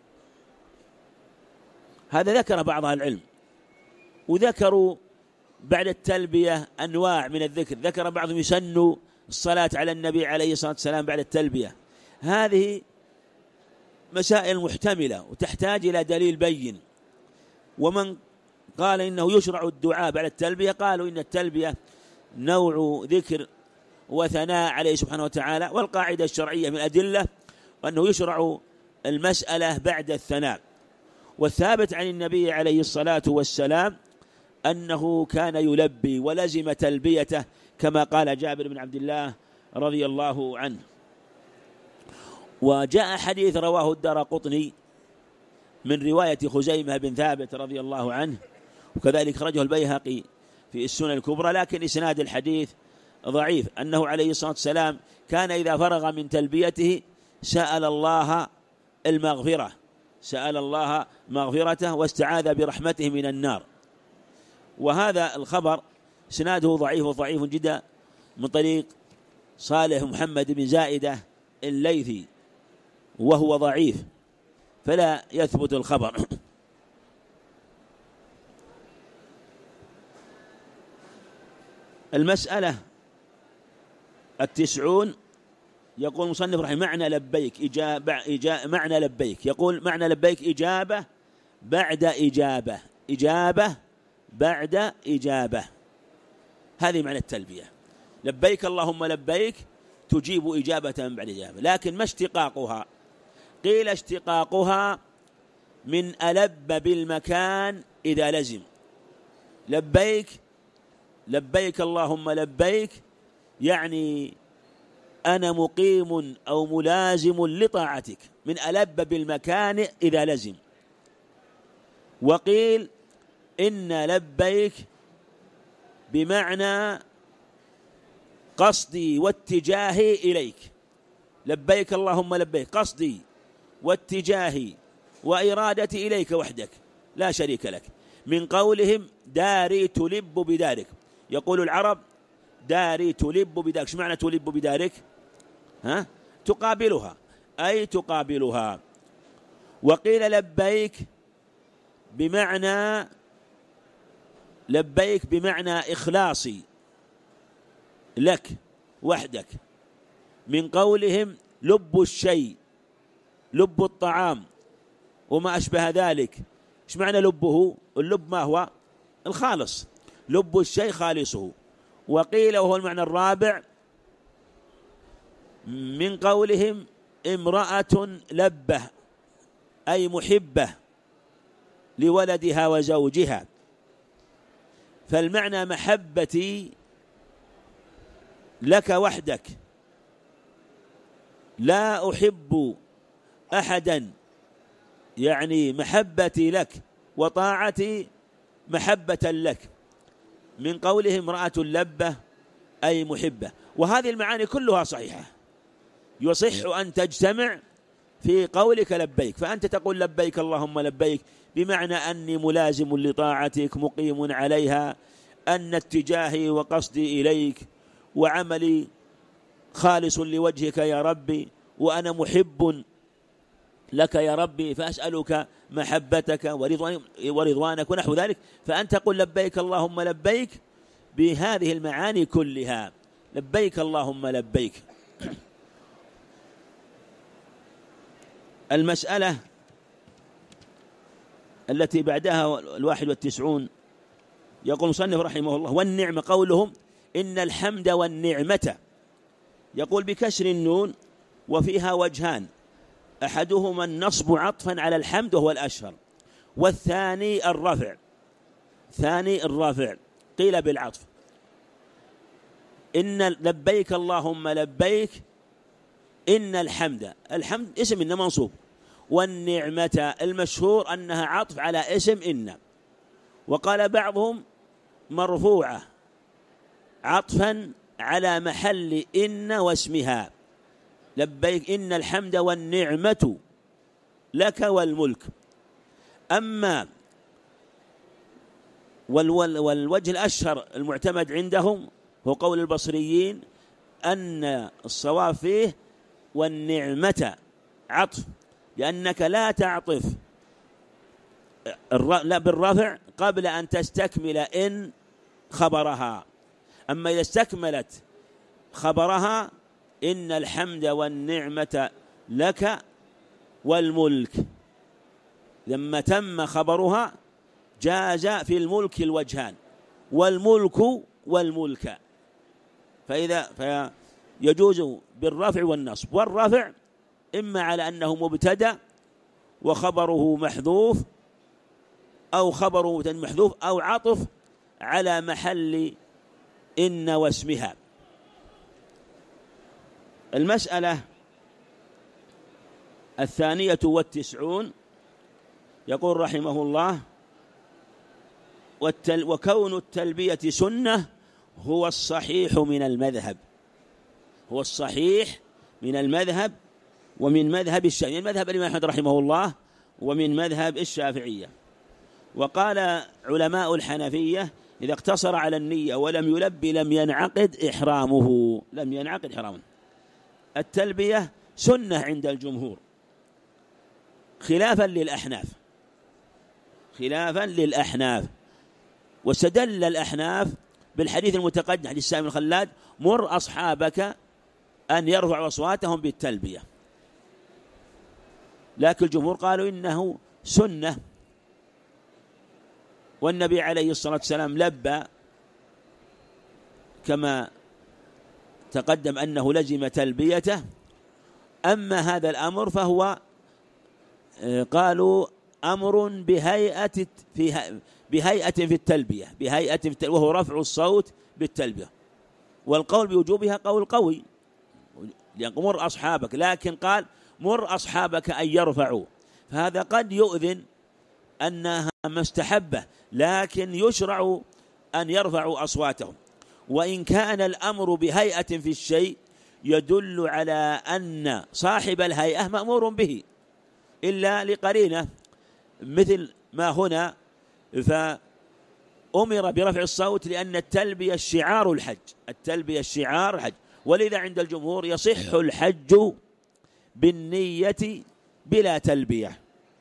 هذا ذكر بعض العلم، وذكروا بعد التلبية أنواع من الذكر، ذكر بعضهم يسن الصلاة على النبي عليه الصلاة والسلام بعد التلبية. هذه مسائل محتملة وتحتاج إلى دليل بين. ومن قال إنه يشرع الدعاء بعد التلبية قالوا إن التلبية نوع ذكر وثناء عليه سبحانه وتعالى. والقاعدة الشرعية من الأدلة أنه يشرع المسألة بعد الثناء. والثابت عن النبي عليه الصلاة والسلام أنه كان يلبي ولزم تلبيته كما قال جابر بن عبد الله رضي الله عنه. وجاء حديث رواه الدارقطني من رواية خزيمة بن ثابت رضي الله عنه، وكذلك خرجه البيهقي في السنن الكبرى، لكن إسناد الحديث ضعيف، أنه عليه الصلاة والسلام كان إذا فرغ من تلبيته سأل الله المغفرة، سأل الله مغفرته واستعاذ برحمته من النار. وهذا الخبر إسناده ضعيف جدا من طريق صالح محمد بن زائدة الليثي، وهو ضعيف فلا يثبت الخبر. المسألة 90 يقول مصنف رحمه معنى لبيك معنى لبيك، يقول معنى لبيك إجابة بعد إجابة، إجابة بعد إجابة، هذه معنى التلبية. لبيك اللهم لبيك تجيب إجابة بعد إجابة. لكن ما اشتقاقها؟ قيل اشتقاقها من ألب بالمكان إذا لزم. لبيك لبيك اللهم لبيك يعني أنا مقيم أو ملازم لطاعتك، من ألب بالمكان إذا لزم. وقيل إن لبيك بمعنى قصدي واتجاهي إليك. لبيك اللهم لبيك قصدي واتجاهي وإرادتي إليك وحدك لا شريك لك. من قولهم داري تلب بدارك، يقول العرب داري تلب بدارك. ايش معنى تلب بدارك؟ تقابلها، أي تقابلها. وقيل لبيك بمعنى إخلاصي لك وحدك. من قولهم لب الشيء، لب الطعام وما أشبه ذلك. ايش معنى لبه؟ اللب ما هو؟ الخالص، لب الشيء خالصه. وقيل وهو المعنى الرابع من قولهم امرأة لبه، أي محبة لولدها وزوجها. فالمعنى محبتي لك وحدك، لا أحب أحدا، يعني محبتي لك وطاعتي محبة لك. من قوله امرأة لبة أي محبة. وهذه المعاني كلها صحيحة، يصح أن تجتمع في قولك لبيك. فأنت تقول لبيك اللهم لبيك بمعنى أني ملازم لطاعتك مقيم عليها، أن اتجاهي وقصدي إليك وعملي خالص لوجهك يا ربي، وأنا محب لك يا ربي، فأسألك محبتك ورضوانك ونحو ذلك. فأنت تقول لبيك اللهم لبيك بهذه المعاني كلها. لبيك اللهم لبيك. المسألة التي بعدها 91 يقول مصنف رحمه الله والنعمة، قولهم إن الحمد والنعمة، يقول بكسر النون وفيها وجهان، أحدهما النصب عطفا على الحمد وهو الأشهر، والثاني الرفع، ثاني الرفع قيل بالعطف. إن لبيك اللهم لبيك إن الحمد اسم إن منصوب، والنعمة المشهور أنها عطف على اسم إن، وقال بعضهم مرفوعة عطفا على محل إن واسمها. لبيك إن الحمد والنعمة لك والملك. أما والوجه الأشهر المعتمد عندهم هو قول البصريين أن الصواب فيه والنعمة عطف، لأنك لا تعطف لا بالرفع قبل أن تستكمل إن خبرها. أما إذا استكملت خبرها إن الحمد والنعمة لك والملك، لما تم خبرها جاز في الملك الوجهان، والملك والملك. يجوز بالرفع والنصب، والرفع إما على أنه مبتدأ وخبره محذوف، أو خبره محذوف، أو عطف على محل إن واسمها. المسألة 92 يقول رحمه الله: وكون التلبية سنة هو الصحيح من المذهب، هو الصحيح من المذهب، ومن مذهب الشافعي، من مذهب الإمام أحمد رحمه الله، ومن مذهب الشافعية. وقال علماء الحنفية: إذا اقتصر على النية ولم يلبي لم ينعقد إحرامه، لم ينعقد إحرامه. التلبية سنة عند الجمهور خلافا للأحناف، خلافا للأحناف. واستدل الأحناف بالحديث المتقدم حديث سالم بن خلاد: مر أصحابك أن يرفعوا أصواتهم بالتلبية. لكن الجمهور قالوا إنه سنة، والنبي عليه الصلاة والسلام لبى كما تقدم أنه لزم تلبيته. أما هذا الأمر فهو قالوا أمر بهيئة في التلبية، وهو رفع الصوت بالتلبية، والقول بوجوبها قول قوي، مر أصحابك، لكن قال مر أصحابك أن يرفعوا، فهذا قد يؤذن أنها مستحبة، لكن يشرع أن يرفعوا أصواتهم. وإن كان الأمر بهيئة في الشيء يدل على أن صاحب الهيئة مأمور به، إلا لقرينة مثل ما هنا، فأمر برفع الصوت لأن التلبية شعار الحج، التلبية شعار الحج، ولذا عند الجمهور يصح الحج بالنية بلا تلبية.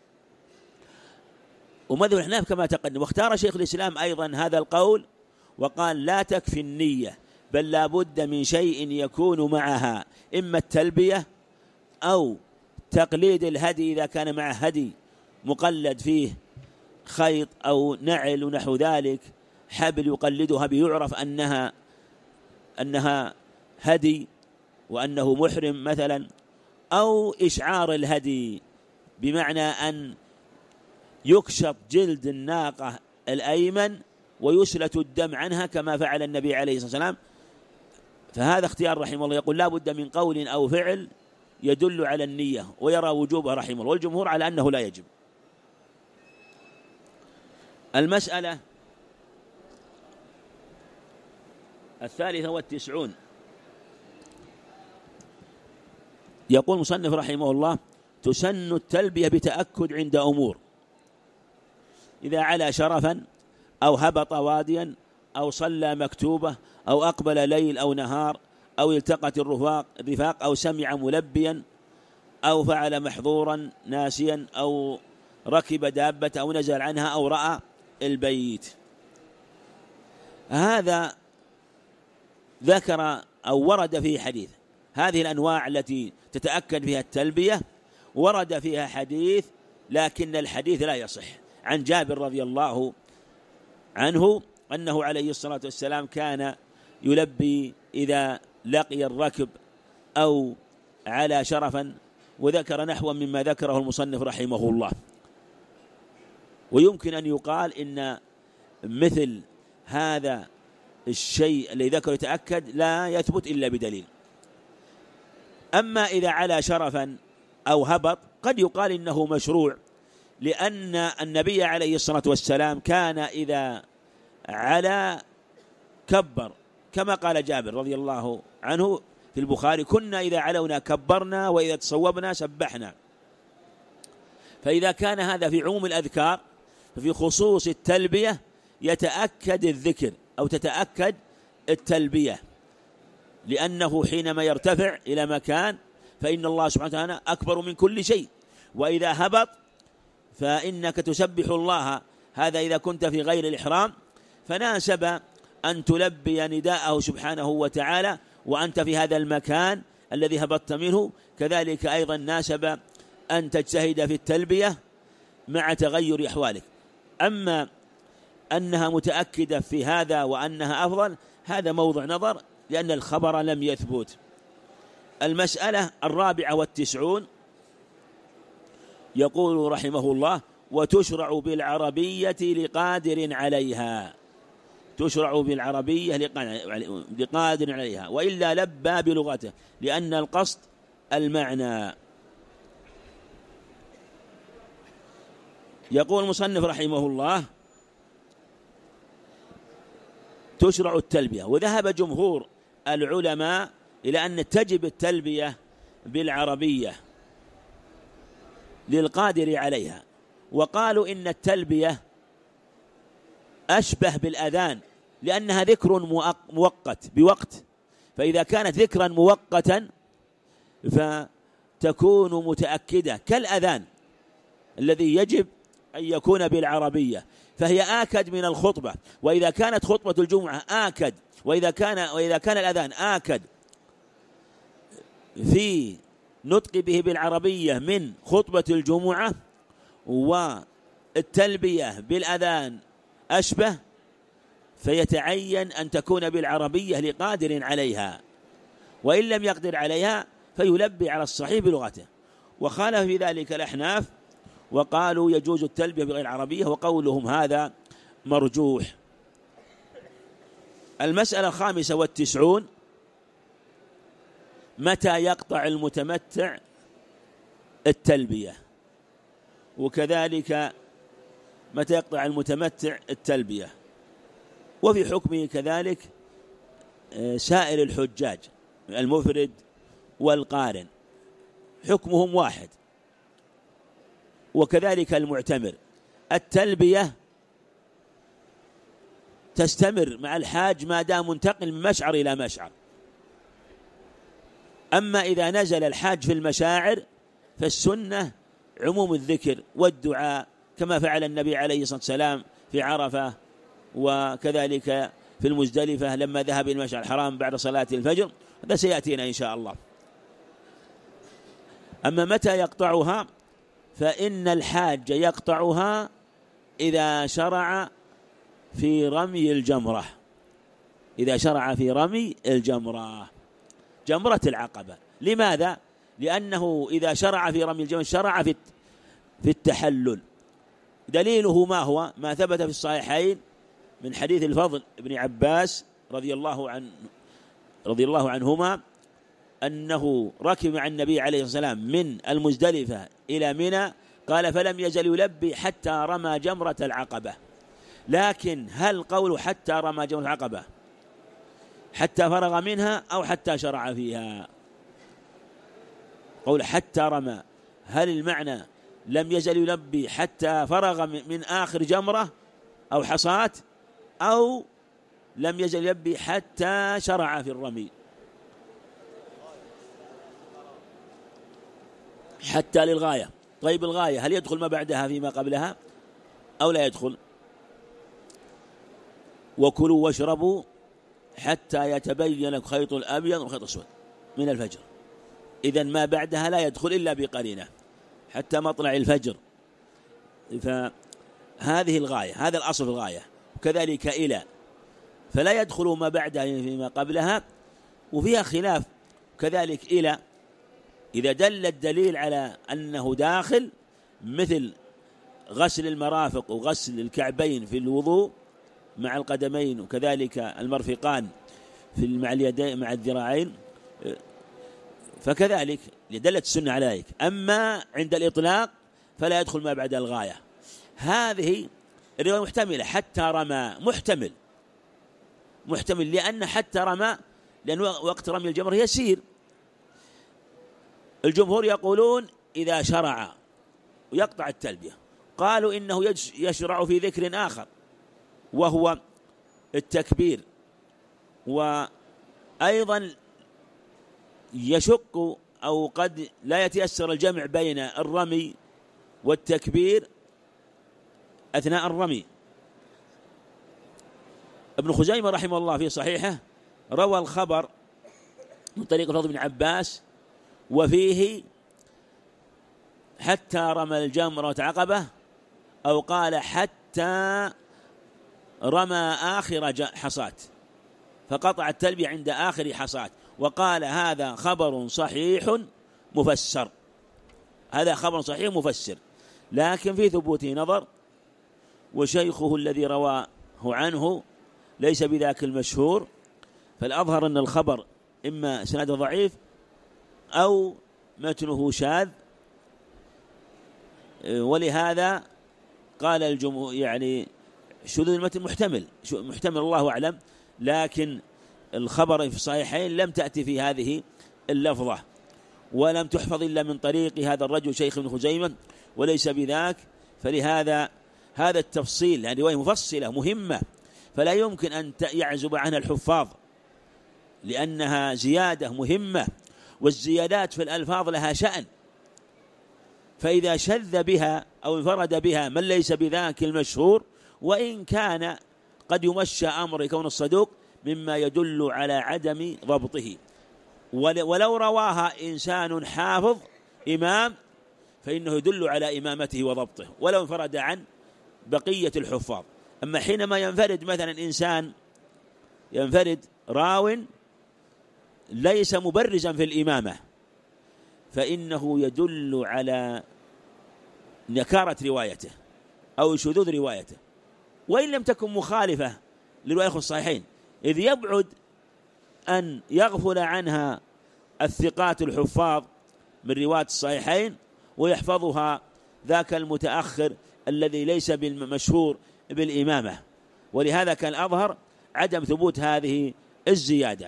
ومذهب الأحناف كما تقدم، واختار شيخ الإسلام أيضا هذا القول وقال: لا تكفي النية، بل لا بد من شيء يكون معها، إما التلبية أو تقليد الهدي إذا كان معه هدي مقلد فيه خيط أو نعل ونحو ذلك، حبل يقلدها بيعرف أنها هدي وأنه محرم مثلا، أو إشعار الهدي بمعنى أن يكشط جلد الناقة الأيمن ويسلت الدم عنها كما فعل النبي عليه الصلاة والسلام. فهذا اختيار رحمه الله، يقول لا بد من قول أو فعل يدل على النية، ويرى وجوبها رحمه الله، والجمهور على أنه لا يجب. المسألة 93 يقول مصنف رحمه الله: تسن التلبية بتأكد عند أمور: إذا علا شرفا، أو هبط واديا، أو صلى مكتوبة، أو أقبل ليل أو نهار، أو التقت الرفاق، أو سمع ملبيا، أو فعل محظورا ناسيا، أو ركب دابة، أو نزل عنها، أو رأى البيت. هذا ذكر أو ورد فيه حديث. هذه الأنواع التي تتأكد فيها التلبية ورد فيها حديث، لكن الحديث لا يصح. عن جابر رضي الله عنه أنه عليه الصلاة والسلام كان يلبي إذا لقي الركب أو على شرفا، وذكر نحو مما ذكره المصنف رحمه الله. ويمكن أن يقال إن مثل هذا الشيء الذي ذكر يتأكد لا يثبت إلا بدليل. أما إذا على شرفا أو هبط قد يقال إنه مشروع، لأن النبي عليه الصلاة والسلام كان إذا علا كبر، كما قال جابر رضي الله عنه في البخاري: كنا إذا علونا كبرنا، وإذا تصوبنا سبحنا. فإذا كان هذا في عموم الأذكار، ففي خصوص التلبية يتأكد الذكر أو تتأكد التلبية، لأنه حينما يرتفع إلى مكان فإن الله سبحانه وتعالى أكبر من كل شيء، وإذا هبط فإنك تسبح الله. هذا إذا كنت في غير الإحرام، فناسب أن تلبي نداءه سبحانه وتعالى وأنت في هذا المكان الذي هبطت منه. كذلك أيضا ناسب أن تجتهد في التلبية مع تغير أحوالك. أما أنها متأكدة في هذا وأنها أفضل، هذا موضع نظر، لأن الخبر لم يثبت. المسألة 94 يقول رحمه الله: وتشرع بالعربية لقادر عليها، تشرع بالعربية لقادر عليها، وإلا لبى بلغته، لأن القصد المعنى. يقول المصنف رحمه الله: تشرع التلبية. وذهب جمهور العلماء إلى أن تجب التلبية بالعربية للقادر عليها، وقالوا إن التلبية أشبه بالأذان لأنها ذكر مؤقت بوقت، فإذا كانت ذكرا مؤقتا فتكون متأكدة كالأذان الذي يجب أن يكون بالعربية، فهي آكد من الخطبة. وإذا كانت خطبة الجمعة آكد، وإذا كان الأذان آكد في نطق به بالعربية من خطبة الجمعة، والتلبية بالأذان أشبه، فيتعين أن تكون بالعربية لقادر عليها، وإن لم يقدر عليها فيلبي على الصحيح بلغته. وخالف في ذلك الأحناف وقالوا يجوز التلبية بغير عربية، وقولهم هذا مرجوح. المسألة 95: متى يقطع المتمتع التلبية؟ وكذلك متى يقطع المتمتع التلبية؟ وفي حكمه كذلك سائر الحجاج المفرد والقارن حكمهم واحد، وكذلك المعتمر. التلبية تستمر مع الحاج ما دام منتقل من مشعر إلى مشعر. أما إذا نزل الحاج في المشاعر فالسنة عموم الذكر والدعاء، كما فعل النبي عليه الصلاة والسلام في عرفة، وكذلك في المزدلفة لما ذهب إلى المشعر الحرام بعد صلاة الفجر. هذا سيأتينا إن شاء الله. أما متى يقطعها؟ فإن الحاج يقطعها إذا شرع في رمي الجمرة، إذا شرع في رمي الجمرة، جمرة العقبة. لماذا؟ لأنه إذا شرع في رمي الجمرة شرع في التحلل. دليله ما هو؟ ما ثبت في الصحيحين من حديث الفضل بن عباس رضي الله عنهما أنه ركب مع النبي عليه الصلاة والسلام من المزدلفة إلى منى، قال: فلم يزل يلبي حتى رمى جمرة العقبة. لكن هل قول حتى رمى جمرة العقبة حتى فرغ منها أو حتى شرع فيها؟ قول حتى رمى، هل المعنى لم يزل يلبي حتى فرغ من آخر جمرة أو حصاة، أو لم يزل يلبي حتى شرع في الرمي؟ حتى للغاية. طيب الغاية هل يدخل ما بعدها فيما قبلها أو لا يدخل؟ وكلوا واشربوا حتى يتبين لكم الخيط الأبيض والخيط الأسود من الفجر. إذن ما بعدها لا يدخل إلا بقرينة حتى مطلع الفجر. فهذه الغاية، هذا الأصل في الغاية. وكذلك إلى، فلا يدخل ما بعدها فيما قبلها. وفيها خلاف كذلك إلى إذا دل الدليل على أنه داخل، مثل غسل المرافق وغسل الكعبين في الوضوء مع القدمين، وكذلك المرفقان مع اليدين مع الذراعين، فكذلك دلت السنة على ذلك. أما عند الإطلاق فلا يدخل ما بعد الغاية. هذه الرواية محتملة، حتى رمى محتمل لأن حتى رمى، لأن وقت رمي الجمر يسير. الجمهور يقولون إذا شرع ويقطع التلبية، قالوا إنه يشرع في ذكر آخر وهو التكبير، وأيضا يشق أو قد لا يتيسر الجمع بين الرمي والتكبير أثناء الرمي. ابن خزيمة رحمه الله في صحيحه روى الخبر من طريق الفضل بن عباس، وفيه حتى رمى الجمرة عقبة، أو قال حتى رمى آخر حصاة. فقطع التلبية عند آخر حصاة، وقال هذا خبر صحيح مفسر، هذا خبر صحيح مفسر، لكن في ثبوته نظر، وشيخه الذي رواه عنه ليس بذاك المشهور، فالأظهر أن الخبر إما سنده ضعيف أو متنه شاذ. ولهذا قال الجمهور يعني شذوذ المتن محتمل الله أعلم، لكن الخبر في الصحيحين لم تأتي في هذه اللفظة، ولم تحفظ إلا من طريق هذا الرجل شيخ ابن خزيمة وليس بذاك. فلهذا هذا التفصيل يعني رواية مفصلة مهمة، فلا يمكن أن يعزب عنها الحفاظ لأنها زيادة مهمة، والزيادات في الألفاظ لها شأن، فإذا شذ بها أو انفرد بها من ليس بذاك المشهور، وإن كان قد يمشى أمر كون الصدوق مما يدل على عدم ضبطه، ولو رواها إنسان حافظ إمام فإنه يدل على إمامته وضبطه ولو انفرد عن بقية الحفاظ. أما حينما ينفرد مثلا إنسان ينفرد راو ليس مبرزا في الإمامة فإنه يدل على نكارة روايته أو شذوذ روايته، وإن لم تكن مخالفة لرواية الصحيحين، إذ يبعد أن يغفل عنها الثقات الحفاظ من رواية الصحيحين ويحفظها ذاك المتأخر الذي ليس بالمشهور بالإمامة. ولهذا كان الأظهر عدم ثبوت هذه الزيادة.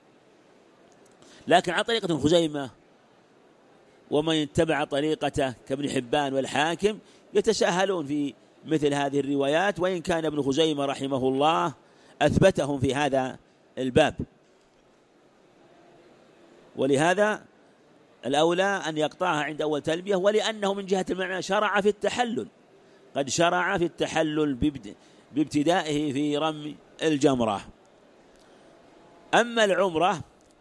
لكن على طريقة خزيمة ومن يتبع طريقته كابن حبان والحاكم يتساهلون في مثل هذه الروايات، وإن كان ابن خزيمة رحمه الله أثبتهم في هذا الباب. ولهذا الأولى أن يقطعها عند أول تلبية، ولأنه من جهة المعنى شرع في التحلل، قد شرع في التحلل بابتدائه في رمي الجمرة. أما العمرة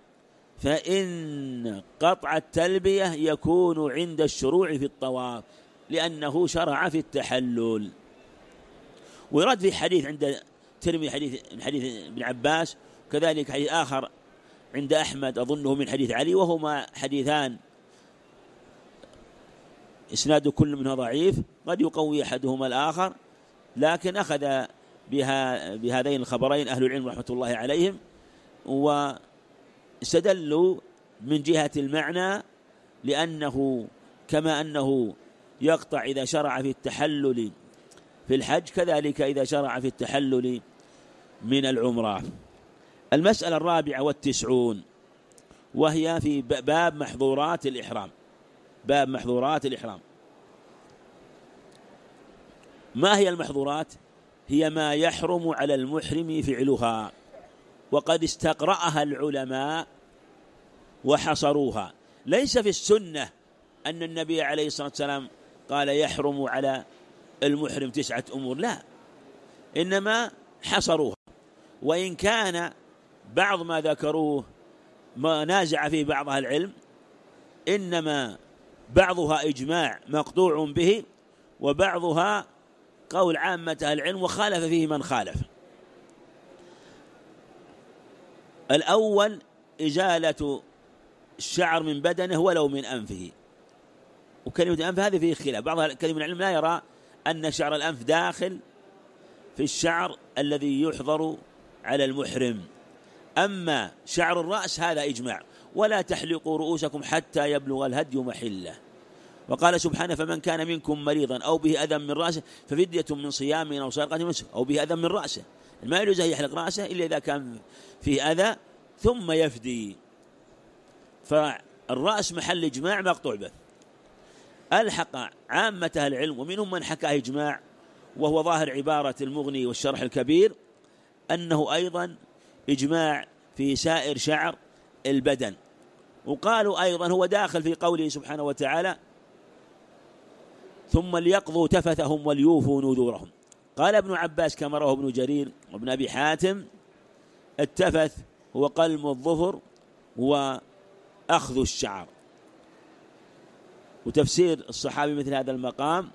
فإن قطع التلبية يكون عند الشروع في الطواف، لأنه شرع في التحلل. ويرد في حديث عند ترمذي حديث ابن عباس، كذلك حديث آخر عند أحمد أظنه من حديث علي، وهما حديثان إسناد كل منها ضعيف، قد يقوي أحدهما الآخر، لكن أخذ بهذين الخبرين أهل العلم رحمة الله عليهم، واستدلوا من جهة المعنى، لأنه كما أنه يقطع إذا شرع في التحلل في الحج كذلك إذا شرع في التحلل من العمرة. المسألة 94 وهي في باب محظورات الإحرام. باب محظورات الإحرام. ما هي المحظورات؟ هي ما يحرم على المحرم فعلها، وقد استقرأها العلماء وحصروها. ليس في السنة أن النبي عليه الصلاة والسلام قال يحرم على المحرم 9 أمور، لا، إنما حصروها، وإن كان بعض ما ذكروه ما نازع فيه بعض أهل العلم، إنما بعضها إجماع مقطوع به، وبعضها قول عامة أهل العلم وخالف فيه من خالف. الأول إزالة الشعر من بدنه ولو من أنفه، وكلمة أنف هذه فيه خلاف، بعض كلمة العلم لا يرى أن شعر الأنف داخل في الشعر الذي يحظر على المحرم. أما شعر الرأس هذا إجماع، ولا تحلقوا رؤوسكم حتى يبلغ الهدي محله. وقال سبحانه فمن كان منكم مريضا أو به أذى من رأسه ففدية من صيام أو صدقة من نسك، أو به أذى من رأسه، ما يجوز أن يحلق رأسه إلا إذا كان فيه أذى ثم يفدي. فالرأس محل إجماع مقطوع به. ألحق عامة أهل العلم ومنهم من حكى إجماع، وهو ظاهر عبارة المغني والشرح الكبير، أنه أيضا إجماع في سائر شعر البدن. وقالوا أيضا هو داخل في قوله سبحانه وتعالى ثم ليقضوا تفثهم وليوفوا نذورهم. قال ابن عباس كما رواه ابن جرير وابن أبي حاتم التفث هو قلم الظفر وأخذ الشعر. وتفسير الصحابي مثل هذا المقام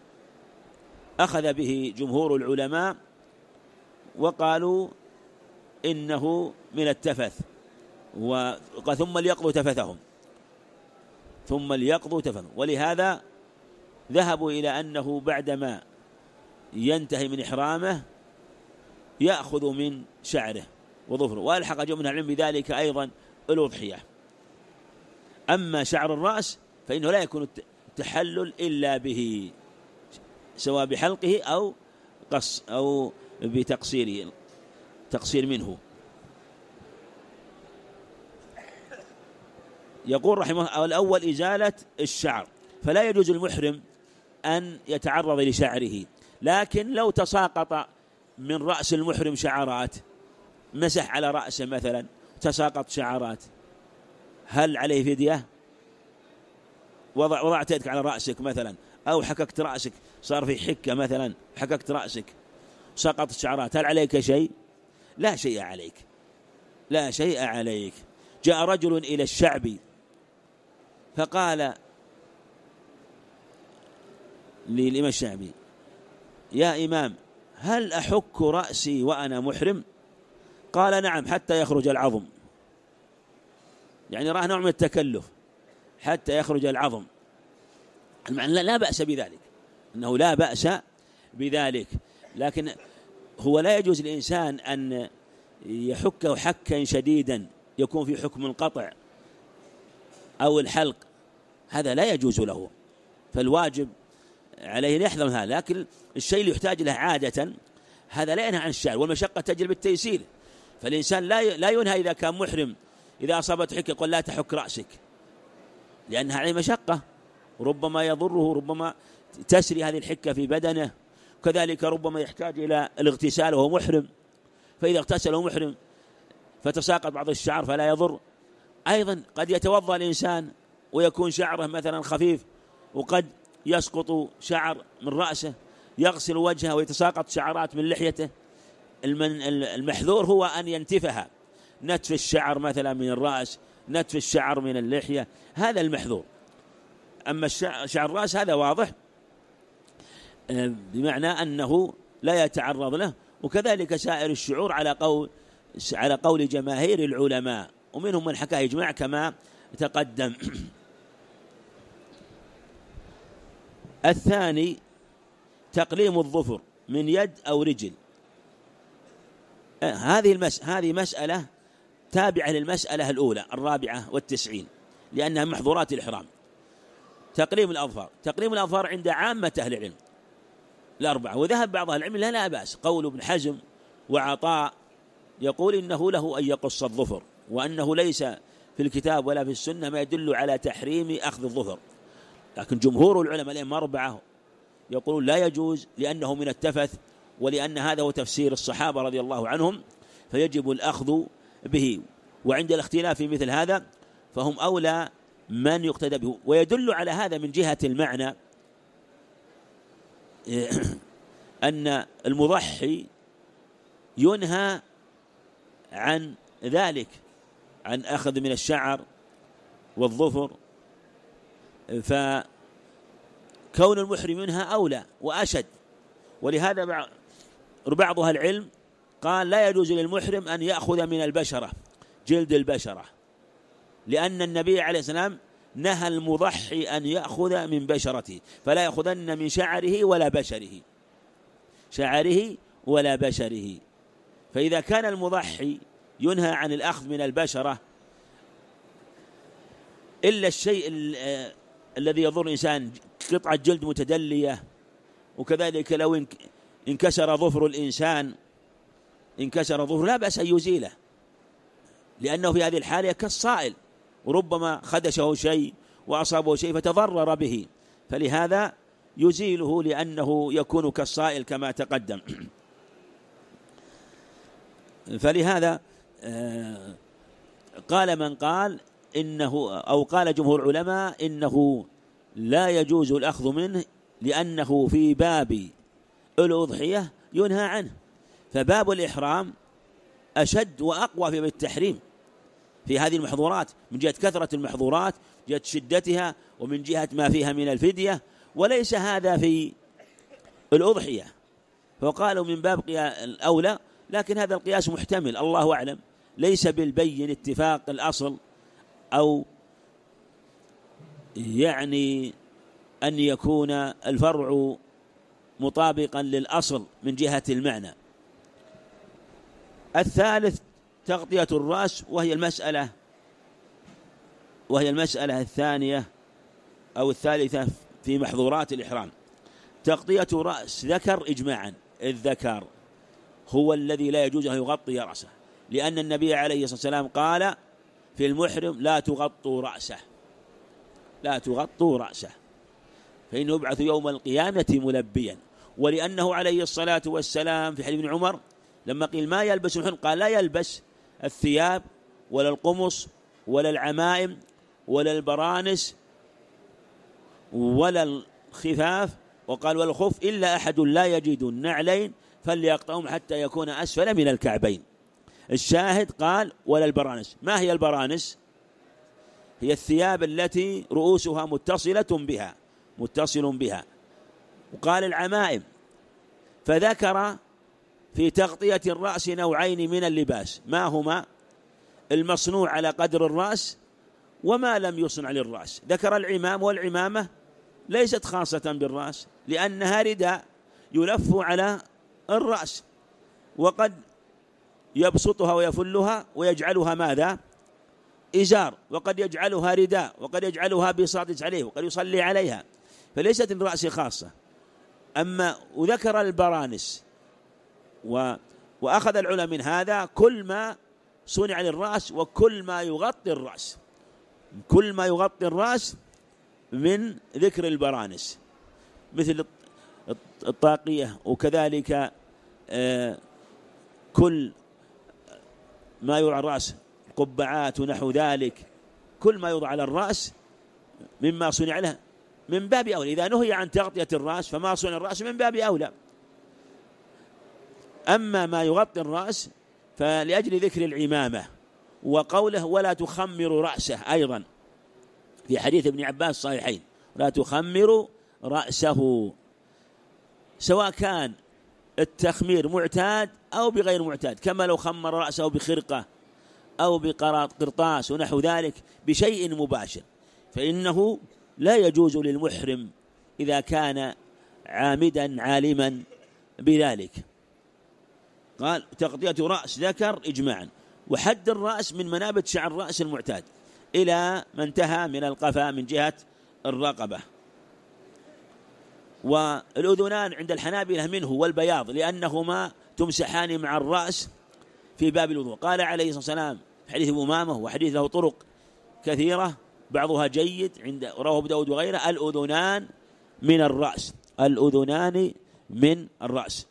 أخذ به جمهور العلماء، وقالوا إنه من التفث، ثم ليقضوا تفثهم، ثم ليقضوا تفثهم. ولهذا ذهبوا إلى أنه بعدما ينتهي من إحرامه يأخذ من شعره وظفره، وألحق جمع من العلم بذلك أيضا الأضحية. أما شعر الرأس فإنه لا يكون التحلل إلا به، سواء بحلقه أو قص أو بتقصيره، تقصير منه. يقول رحمه الله: الأول إزالة الشعر، فلا يجوز المحرم أن يتعرض لشعره، لكن لو تساقط من رأس المحرم شعرات، مسح على رأسه مثلا تساقط شعرات، هل عليه فدية؟ وضعت يدك على رأسك مثلا، أو حككت رأسك صار في حكة مثلا، حككت رأسك سقطت شعرات، هل عليك شيء؟ لا شيء عليك، لا شيء عليك. جاء رجل إلى الشعبي فقال للإمام الشعبي: يا إمام، هل أحك رأسي وأنا محرم؟ قال: نعم، حتى يخرج العظم. يعني راه نوع من التكلف حتى يخرج العظم. المعنى لا بأس بذلك، أنه لا بأس بذلك، لكن هو لا يجوز للإنسان أن يحكه حكا شديدا يكون في حكم القطع أو الحلق، هذا لا يجوز له، فالواجب عليه أن يحذر من هذا. لكن الشيء اللي يحتاج له عادة هذا لا ينهى عن الشعر، والمشقة تجلب التيسير، فالإنسان لا ينهى إذا كان محرم إذا أصابت حكة يقول لا تحك رأسك، لأنها عليه مشقة، ربما يضره، ربما تسري هذه الحكة في بدنه، كذلك ربما يحتاج إلى الاغتسال وهو محرم، فإذا اغتسل وهو محرم فتساقط بعض الشعر فلا يضر. أيضا قد يتوضأ الإنسان ويكون شعره مثلا خفيف، وقد يسقط شعر من رأسه، يغسل وجهه ويتساقط شعرات من لحيته. المحذور هو أن ينتفها، نتف الشعر مثلا من الرأس، نتف الشعر من اللحية، هذا المحذور. أما شعر الرأس هذا واضح، بمعنى أنه لا يتعرض له، وكذلك سائر الشعور على قول جماهير العلماء، ومنهم من حكى إجماع كما تقدم. الثاني تقليم الظفر من يد أو رجل. هذه مسألة تابعة للمسألة الأولى 94، لأنها محظورات الإحرام. تقليم الأظفار عند عامة أهل العلم الأربعة، وذهب بعض أهل العلم لا بأس. قول ابن حزم وعطاء يقول إنه له أن يقص الظفر، وأنه ليس في الكتاب ولا في السنة ما يدل على تحريم أخذ الظفر. لكن جمهور العلماء الأئمة الأربعة يقولون لا يجوز، لأنه من التفث، ولأن هذا هو تفسير الصحابة رضي الله عنهم، فيجب الأخذ به. وعند الاختلاف في مثل هذا فهم أولى من يقتدى به. ويدل على هذا من جهة المعنى أن المضحي ينهى عن ذلك، عن أخذ من الشعر والظفر، فكون المحرم ينهى أولى وأشد. ولهذا بعض أهل العلم قال لا يجوز للمحرم أن يأخذ من البشرة، جلد البشرة، لأن النبي عليه السلام نهى المضحي أن يأخذ من بشرته، فلا يأخذن من شعره ولا بشره، شعره ولا بشره. فإذا كان المضحي ينهى عن الأخذ من البشرة إلا الشيء الذي يضر الإنسان، قطعة جلد متدلية، وكذلك لو انكسر ظفر الإنسان، انكسر ظفر لا بأس أن يزيله، لأنه في هذه الحالة كالصائل، وربما خدشه شيء وأصابه شيء فتضرر به، فلهذا يزيله لأنه يكون كالصائل كما تقدم. فلهذا قال من قال إنه، أو قال جمهور العلماء إنه لا يجوز الأخذ منه، لأنه في باب الأضحية ينهى عنه، فباب الإحرام أشد وأقوى في التحريم في هذه المحظورات، من جهة كثرة المحظورات، من جهة شدتها، ومن جهة ما فيها من الفدية، وليس هذا في الأضحية. فقالوا من باب الأولى لكن هذا القياس محتمل، الله أعلم، ليس بالبين اتفاق الأصل، أو يعني أن يكون الفرع مطابقا للأصل من جهة المعنى. الثالث تغطية الرأس، وهي المسألة الثانية أو الثالثة في محظورات الإحرام. تغطية رأس ذكر إجماعا، الذكر هو الذي لا يجوز أن يغطي رأسه، لأن النبي عليه الصلاة والسلام قال في المحرم لا تغطوا رأسه فإنه يبعث يوم القيامة ملبيا. ولأنه عليه الصلاة والسلام في حديث ابن عمر لما قيل ما يلبس المحرم قال لا يلبس الثياب ولا القمص ولا العمائم ولا البرانس ولا الخفاف، وقال والخف إلا أحد لا يجد النعلين فليقطعهم حتى يكون أسفل من الكعبين. الشاهد قال ولا البرانس. ما هي البرانس؟ هي الثياب التي رؤوسها متصل بها. وقال العمائم. فذكر في تغطية الرأس نوعين من اللباس، ما هما؟ المصنوع على قدر الرأس وما لم يصنع للرأس. ذكر العمام، والعمامة ليست خاصة بالرأس لأنها رداء يلف على الرأس، وقد يبسطها ويفلها ويجعلها ماذا؟ إزار، وقد يجعلها رداء، وقد يجعلها بساط عليه، وقد يصلي عليها، فليست الرأس خاصة. أما وذكر البرانس، وأخذ العلماء من هذا كل ما صنع للرأس وكل ما يغطي الرأس، كل ما يغطي الرأس من ذكر البرانس، مثل الطاقية، وكذلك كل ما يوضع الرأس، القبعات ونحو ذلك، كل ما يوضع على الرأس مما صنع له من باب أولى. إذا نهي عن تغطية الرأس فما صنع الرأس من باب أولى. أما ما يغطي الرأس فلأجل ذكر العمامة، وقوله ولا تخمر رأسه أيضا في حديث ابن عباس صحيحين، لا تخمر رأسه، سواء كان التخمير معتاد أو بغير معتاد، كما لو خمر رأسه بخرقة أو بقرطاس ونحو ذلك بشيء مباشر، فإنه لا يجوز للمحرم إذا كان عامدا عالما بذلك. قال تغطية رأس ذكر إجماعا. وحد الرأس من منابت شعر الرأس المعتاد إلى ما انتهى من القفا من جهة الرقبة. والأذنان عند الحنابلة منه والبياض، لأنهما تمسحان مع الرأس في باب الوضوء. قال عليه الصلاة والسلام في حديث أمامة، وحديث له طرق كثيرة بعضها جيد عند رواه أبو داود وغيره، الأذنان من الرأس، الأذنان من الرأس.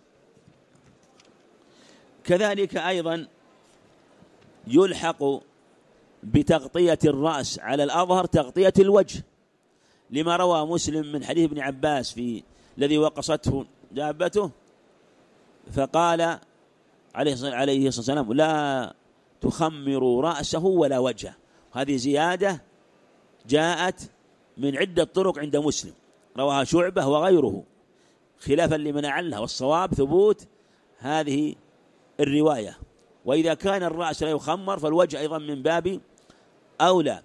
كذلك أيضا يلحق بتغطية الرأس على الأظهر تغطية الوجه، لما روى مسلم من حديث ابن عباس في الذي وقصته دابته، فقال عليه الصلاة والسلام لا تخمروا رأسه ولا وجهه. هذه زيادة جاءت من عدة طرق عند مسلم، رواها شعبة وغيره خلافا لمن أعلها، والصواب ثبوت هذه الرواية. وإذا كان الرأس لا يخمر فالوجه أيضا من باب أولى.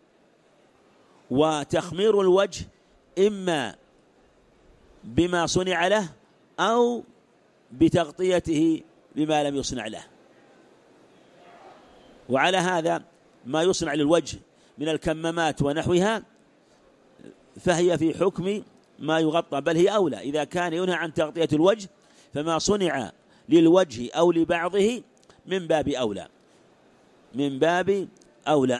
وتخمير الوجه إما بما صنع له أو بتغطيته بما لم يصنع له. وعلى هذا ما يصنع للوجه من الكمامات ونحوها فهي في حكم ما يغطى، بل هي أولى. إذا كان ينهى عن تغطية الوجه فما صنع للوجه أو لبعضه من باب أولى، من باب أولى.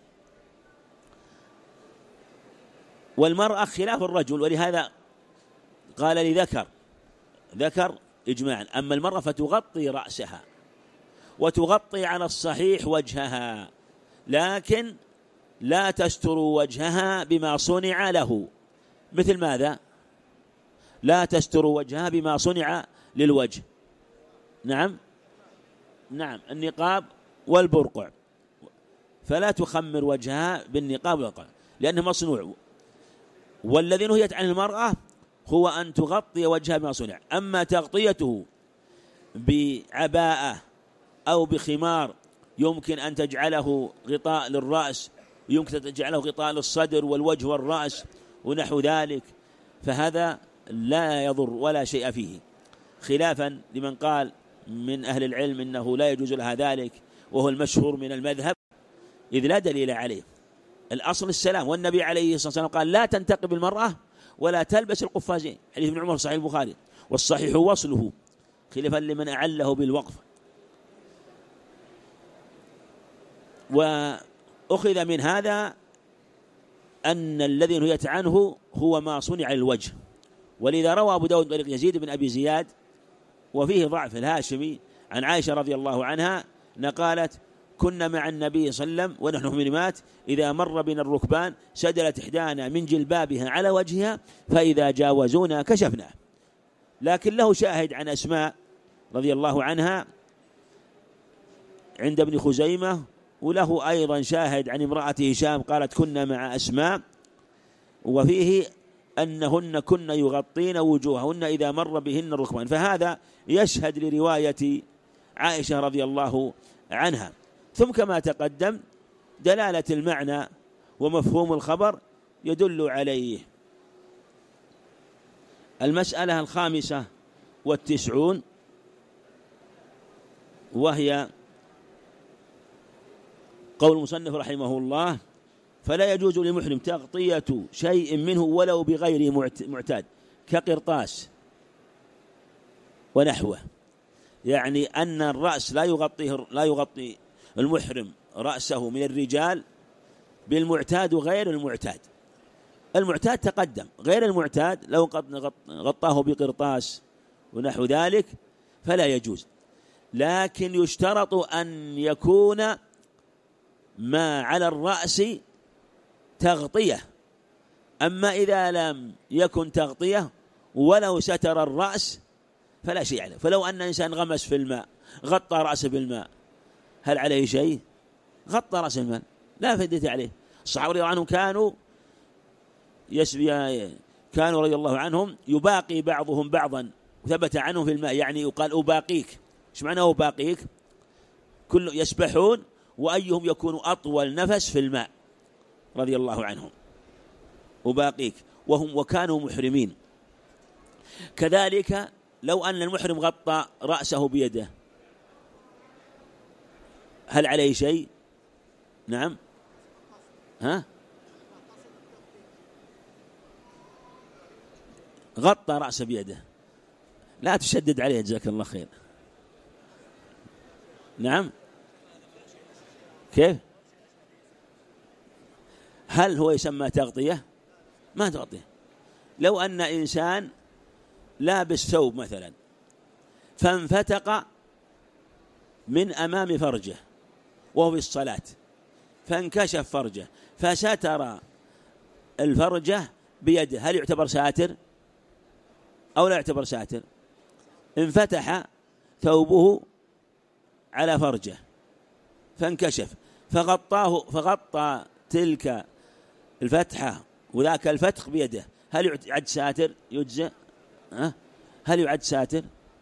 والمرأة خلاف الرجل، ولهذا قال ذكر إجماعا. أما المرأة فتغطي رأسها وتغطي على الصحيح وجهها، لكن لا تستر وجهها بما صنع له. مثل ماذا؟ لا تستر وجهها بما صنع للوجه. نعم النقاب والبرقع، فلا تخمر وجهها بالنقاب والبرقع لأنه مصنوع. والذي نهيت عن المرأة هو أن تغطي وجهها بما صنع. أما تغطيته بعباءة أو بخمار يمكن أن تجعله غطاء للرأس، يمكن أن تجعله غطاء للصدر والوجه والرأس ونحو ذلك، فهذا لا يضر ولا شيء فيه، خلافا لمن قال من أهل العلم إنه لا يجوز لها ذلك، وهو المشهور من المذهب، إذ لا دليل عليه. الأصل السلام، والنبي عليه الصلاة والسلام قال لا تنتقب المرأة ولا تلبس القفازين، حديث ابن عمر صحيح البخاري، والصحيح وصله، خلافا لمن أعله بالوقف. وأخذ من هذا أن الذي نهيت عنه هو ما صنع للوجه، ولذا روى أبو داود طريق يزيد بن أبي زياد وفيه ضعف الهاشمي عن عائشة رضي الله عنها قالت كنا مع النبي صلى الله عليه وسلم ونحن محرمات إذا مر بنا الركبان سدلت إحدانا من جلبابها على وجهها فإذا جاوزونا كشفنا. لكن له شاهد عن أسماء رضي الله عنها عند ابن خزيمة، وله أيضا شاهد عن امرأة هشام قالت كنا مع أسماء، وفيه أنهن كن يغطين وجوههن إذا مر بهن الركبان، فهذا يشهد لرواية عائشة رضي الله عنها. ثم كما تقدم دلالة المعنى ومفهوم الخبر يدل عليه. المسألة 95 وهي قول المصنف رحمه الله فلا يجوز للمحرم تغطية شيء منه ولو بغير معتاد كقرطاس ونحوه، يعني أن الرأس لا يغطي المحرم رأسه من الرجال بالمعتاد وغير المعتاد. المعتاد تقدم، غير المعتاد لو قد غطاه بقرطاس ونحو ذلك فلا يجوز، لكن يشترط أن يكون ما على الرأس تغطية. أما إذا لم يكن تغطية ولو ستر الرأس فلا شيء عليه. فلو أن إنسان غمس في الماء غطى رأسه بالماء هل عليه شيء؟ غطى رأسه بالماء لا فائدة عليه. الصحابة رضي الله عنهم كانوا رضي الله عنهم يباقي بعضهم بعضا، وثبت عنهم في الماء، يعني يقال أباقيك. ايش معنى أباقيك؟ كل يسبحون وأيهم يكون أطول نفس في الماء رضي الله عنهم، أباقيك، وكانوا محرمين. كذلك لو أن المحرم غطى رأسه بيده هل عليه شيء؟ نعم، غطى رأسه بيده لا تشدد عليه جزاك الله خير. نعم، كيف؟ هل هو يسمى تغطية؟ ما تغطية. لو أن إنسان لابس ثوب مثلا فانفتق من أمام فرجه وهو في الصلاة فانكشف فرجه فستر الفرجة بيده، هل يعتبر ساتر أو لا يعتبر ساتر؟ انفتح ثوبه على فرجه فانكشف فغطى تلك الفتحة وذاك الفتح بيده، هل يعد ساتر؟ يجزئ؟ هل يعد ساتر؟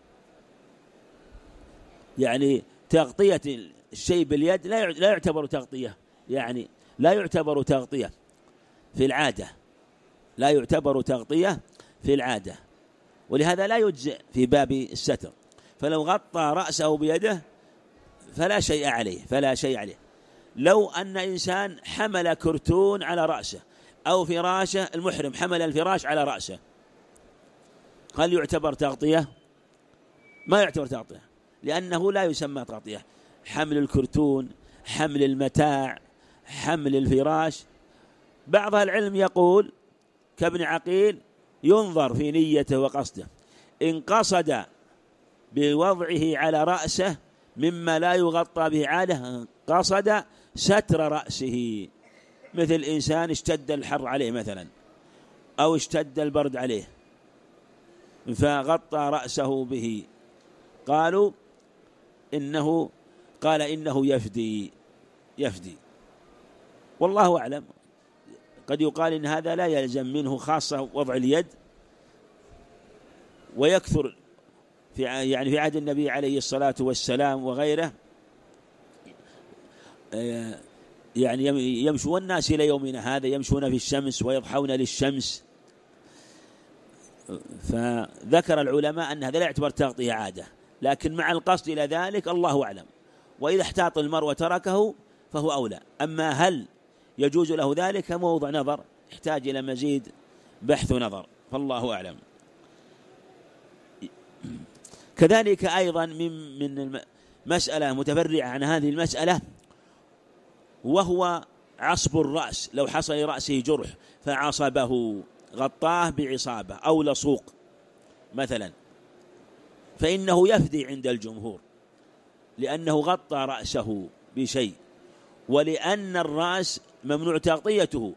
يعني تغطية الشيء باليد لا يعتبر تغطية، يعني لا يعتبر تغطية في العادة، لا يعتبر تغطية في العادة، ولهذا لا يجزئ في باب الستر. فلو غطى رأسه بيده فلا شيء عليه. لو أن إنسان حمل كرتون على رأسه أو فراشه، المحرم حمل الفراش على رأسه، هل يعتبر تغطية؟ ما يعتبر تغطية، لأنه لا يسمى تغطية. حمل الكرتون، حمل المتاع، حمل الفراش، بعض العلم يقول كابن عقيل ينظر في نيته وقصده، إن قصد بوضعه على رأسه مما لا يغطى به عادة قصد ستر رأسه، مثل إنسان اشتد الحر عليه مثلا أو اشتد البرد عليه فغطى رأسه به، قال إنه يفدي. والله أعلم. قد يقال إن هذا لا يلزم منه، خاصة وضع اليد، ويكثر في عهد النبي عليه الصلاة والسلام وغيره، يعني يمشون الناس إلى يومنا هذا يمشون في الشمس ويضحون للشمس. فذكر العلماء أن هذا لا يعتبر تغطية عادة، لكن مع القصد إلى ذلك الله أعلم، وإذا احتاط المرء وتركه فهو أولى. أما هل يجوز له ذلك موضع نظر يحتاج إلى مزيد بحث ونظر، فالله أعلم. كذلك أيضا من مسألة متفرعة عن هذه المسألة، وهو عصب الرأس. لو حصل لرأسه جرح فعصبه، غطاه بعصابة أو لصوق مثلا، فإنه يفدي عند الجمهور، لأنه غطى رأسه بشيء، ولأن الرأس ممنوع تغطيته.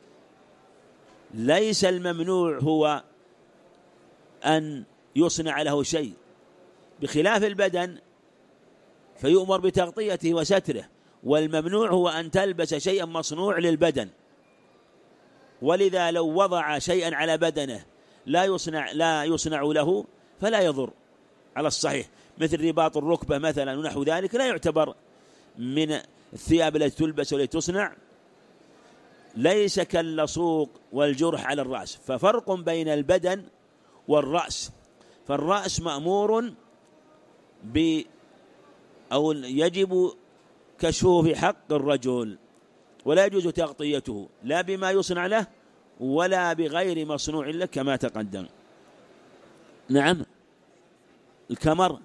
ليس الممنوع هو أن يصنع له شيء، بخلاف البدن فيؤمر بتغطيته وستره، والممنوع هو أن تلبس شيئا مصنوع للبدن. ولذا لو وضع شيئا على بدنه لا يصنع له فلا يضر على الصحيح، مثل رباط الركبة مثلا ونحو ذلك، لا يعتبر من الثياب التي تلبس والتي تصنع، ليس كاللصوق والجرح على الرأس. ففرق بين البدن والرأس، فالرأس مأمور أو يجب كشفه في حق الرجل، ولا يجوز تغطيته لا بما يصنع له ولا بغير مصنوع له كما تقدم. نعم. الكمر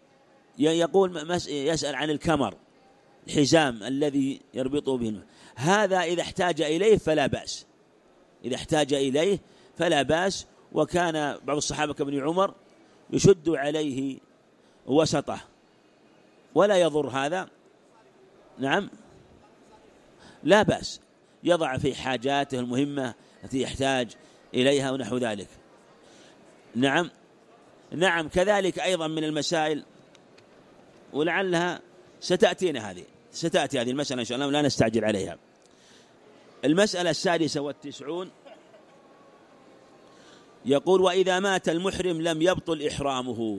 يسأل عن الكمر، الحزام الذي يربطه به، هذا إذا احتاج إليه فلا بأس، إذا احتاج إليه فلا بأس. وكان بعض الصحابة كابن عمر يشد عليه وسطه ولا يضر هذا. نعم، لا بأس، يضع في حاجاته المهمة التي يحتاج إليها ونحو ذلك. نعم. كذلك أيضا من المسائل، ولعلها ستأتي هذه المسألة إن شاء الله، لا نستعجل عليها. المسألة 96 يقول: وإذا مات المحرم لم يبطل إحرامه.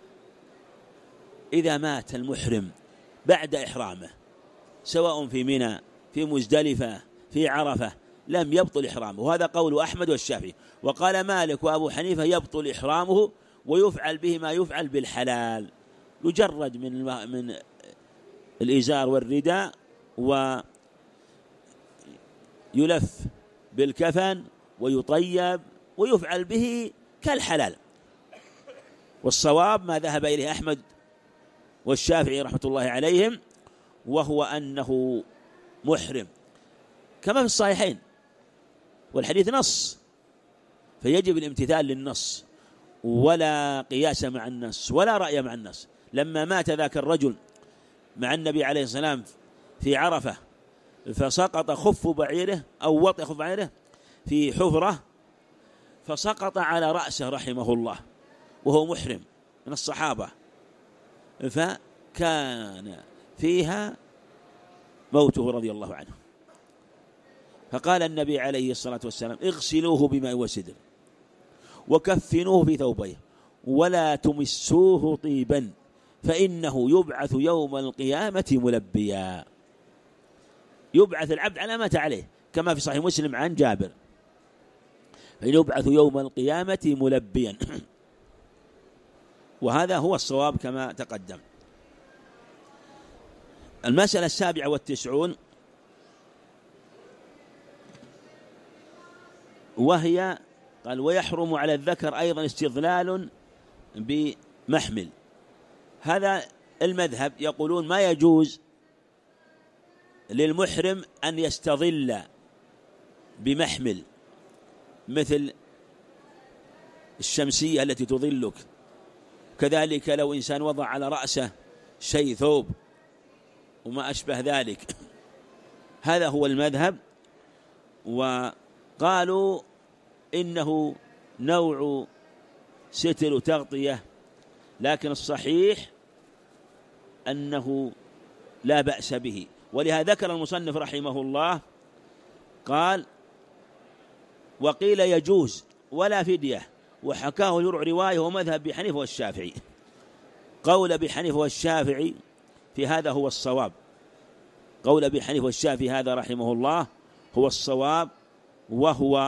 إذا مات المحرم بعد إحرامه، سواء في منى، في مزدلفة، في عرفة، لم يبطل إحرامه. وهذا قول أحمد والشافعي. وقال مالك وأبو حنيفة: يبطل إحرامه ويفعل به ما يفعل بالحلال، يجرد من الإزار والرداء ويلف بالكفن ويطيب ويفعل به كالحلال. والصواب ما ذهب إليه أحمد والشافعي رحمة الله عليهم، وهو أنه محرم كما في الصحيحين، والحديث نص، فيجب الامتثال للنص، ولا قياس مع النص ولا رأي مع النص. لما مات ذاك الرجل مع النبي عليه السلام في عرفة، فسقط خف بعيره أو وطئ خف بعيره في حفرة، فسقط على رأسه رحمه الله وهو محرم من الصحابة، فكان فيها موته رضي الله عنه. فقال النبي عليه الصلاة والسلام: اغسلوه بماء وسدر وكفنوه في ثوبيه ولا تمسوه طيبا فإنه يبعث يوم القيامة ملبيا. يبعث العبد على ما عليه، كما في صحيح مسلم عن جابر: فإنه يبعث يوم القيامة ملبيا. وهذا هو الصواب كما تقدم. المسألة 97 وهي قال: ويحرم على الذكر أيضا استظلال بمحمل. هذا المذهب يقولون ما يجوز للمحرم أن يستظل بمحمل، مثل الشمسية التي تظلك، كذلك لو إنسان وضع على رأسه شيء ثوب وما أشبه ذلك. هذا هو المذهب. وقالوا إنه نوع ستر وتغطية، لكن الصحيح أنه لا بأس به. ولهذا ذكر المصنف رحمه الله قال: وقيل يجوز ولا فدية، وحكاه يرع رواية ومذهب بحنيفة والشافعي. قول أبي حنيفة والشافعي في هذا هو الصواب، قول أبي حنيفة والشافعي هذا رحمه الله هو الصواب، وهو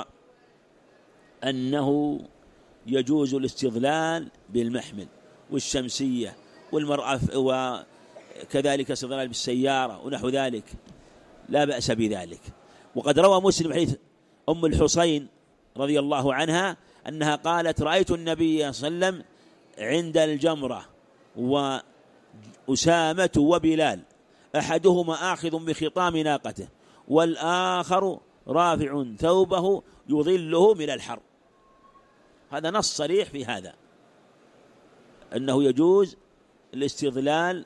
أنه يجوز الاستظلال بالمحمل والشمسية والمرأة، وكذلك استظلال بالسيارة ونحو ذلك، لا بأس بذلك. وقد روى مسلم حديث أم الحصين رضي الله عنها أنها قالت: رأيت النبي صلى الله عليه وسلم عند الجمرة وأسامة وبلال، أحدهما آخذ بخطام ناقته والآخر رافع ثوبه يظله من الحر. هذا نص صريح في هذا، أنه يجوز الاستظلال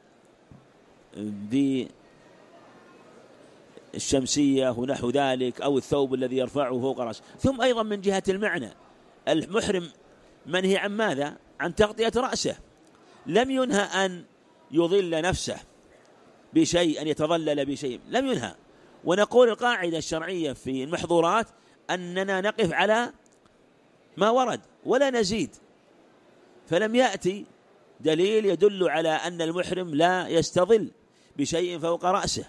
بالشمسية ونحو ذلك، أو الثوب الذي يرفعه فوق رأسه. ثم أيضا من جهة المعنى، المحرم منهي عن ماذا؟ عن تغطية رأسه، لم ينهى أن يظل نفسه بشيء، أن يتظلل بشيء، لم ينهى. ونقول القاعدة الشرعية في المحظورات أننا نقف على ما ورد ولا نزيد، فلم يأتي دليل يدل على أن المحرم لا يستظل بشيء فوق رأسه،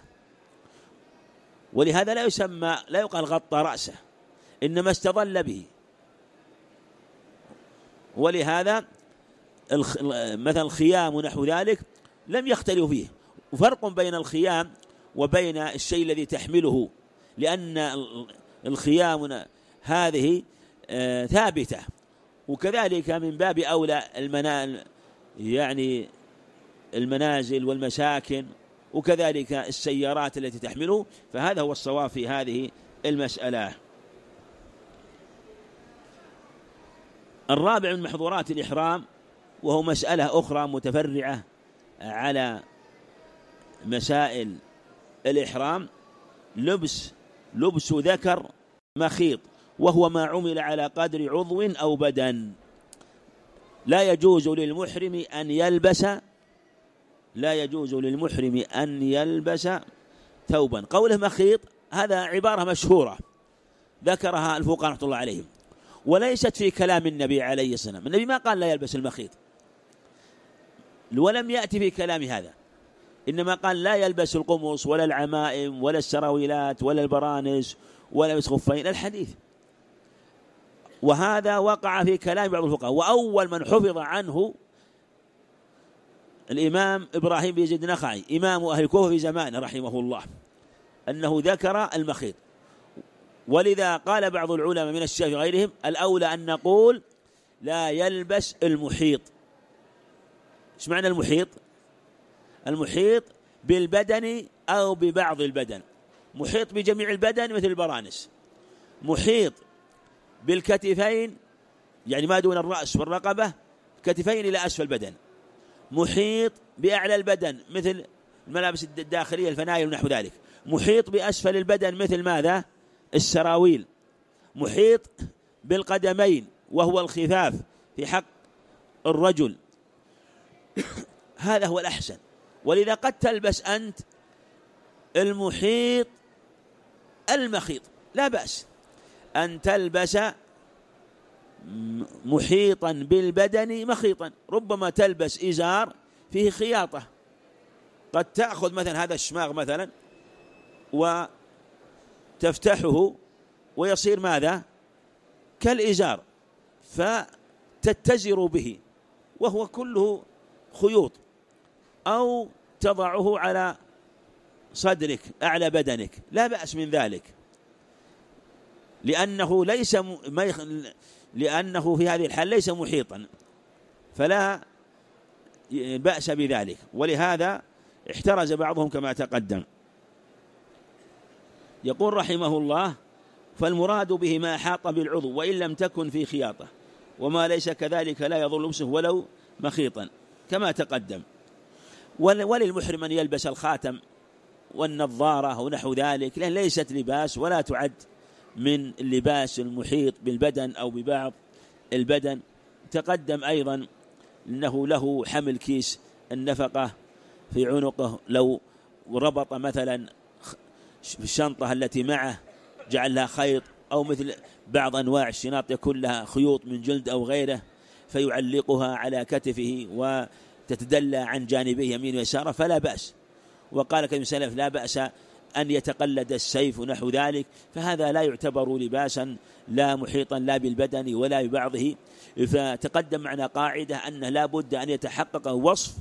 ولهذا لا يقال غطى رأسه، إنما استظل به. ولهذا مثلا الخيام ونحو ذلك لم يختلف فيه. وفرق بين الخيام وبين الشيء الذي تحمله، لأن الخيام هذه ثابتة، وكذلك من باب أولى يعني المنازل والمساكن، وكذلك السيارات التي تحمله. فهذا هو الصواب في هذه المسألة. الرابع من محظورات الإحرام، وهو مسألة أخرى متفرعة على مسائل الإحرام، لبس ذكر مخيط، وهو ما عمل على قدر عضو أو بدن. لا يجوز للمحرم أن يلبس ثوبا. قوله مخيط هذا عبارة مشهورة ذكرها الفقهاء رحمة الله عليهم، وليست في كلام النبي عليه السلام. النبي ما قال لا يلبس المخيط، ولم يأتي في كلام هذا، إنما قال لا يلبس القمص ولا العمائم ولا السراويلات ولا البرانس ولا يلبس خفين، الحديث. وهذا وقع في كلام بعض الفقهاء. وأول من حفظ عنه الإمام إبراهيم بن يزيد النخعي إمام أهل الكوفة في زمانه رحمه الله، أنه ذكر المخيط. ولذا قال بعض العلماء من الشافعي وغيرهم: الأولى أن نقول لا يلبس المحيط. إيش معنى المحيط؟ المحيط بالبدن أو ببعض البدن، محيط بجميع البدن مثل البرانس، محيط بالكتفين يعني ما دون الرأس والرقبة، كتفين إلى أسفل البدن، محيط بأعلى البدن مثل الملابس الداخلية الفنايل ونحو ذلك، محيط بأسفل البدن مثل ماذا؟ السراويل، محيط بالقدمين وهو الخفاف في حق الرجل. هذا هو الأحسن. ولذا قد تلبس أنت المحيط المخيط، لا بأس أن تلبس محيطا بالبدن مخيطا. ربما تلبس إزار فيه خياطة، قد تأخذ مثلا هذا الشماغ مثلا وتفتحه ويصير ماذا؟ كالإزار، فتتزر به وهو كله خيوط، أو تضعه على صدرك أعلى بدنك، لا بأس من ذلك، لأنه في هذه الحال ليس محيطا، فلا بأس بذلك. ولهذا احترز بعضهم كما تقدم. يقول رحمه الله: فالمراد به ما أحاط بالعضو وإن لم تكن في خياطة، وما ليس كذلك لا يضر لبسه ولو مخيطا كما تقدم. وللمحرم أن يلبس الخاتم والنظارة ونحو ذلك، لأن ليست لباس ولا تعد من اللباس المحيط بالبدن أو ببعض البدن. تقدم أيضا أنه له حمل كيس النفقة في عنقه، لو ربط مثلا في الشنطة التي معه جعل لها خيط، أو مثل بعض أنواع الشناط يكون لها خيوط من جلد أو غيره فيعلقها على كتفه تتدلى عن جانبيه يمين ويسار فلا بأس. وقال كلمة سلف لا بأس أن يتقلد السيف ونحو ذلك، فهذا لا يعتبر لباسا لا محيطا لا بالبدن ولا ببعضه. فتقدم معنا قاعدة أنه لا بد أن يتحقق وصف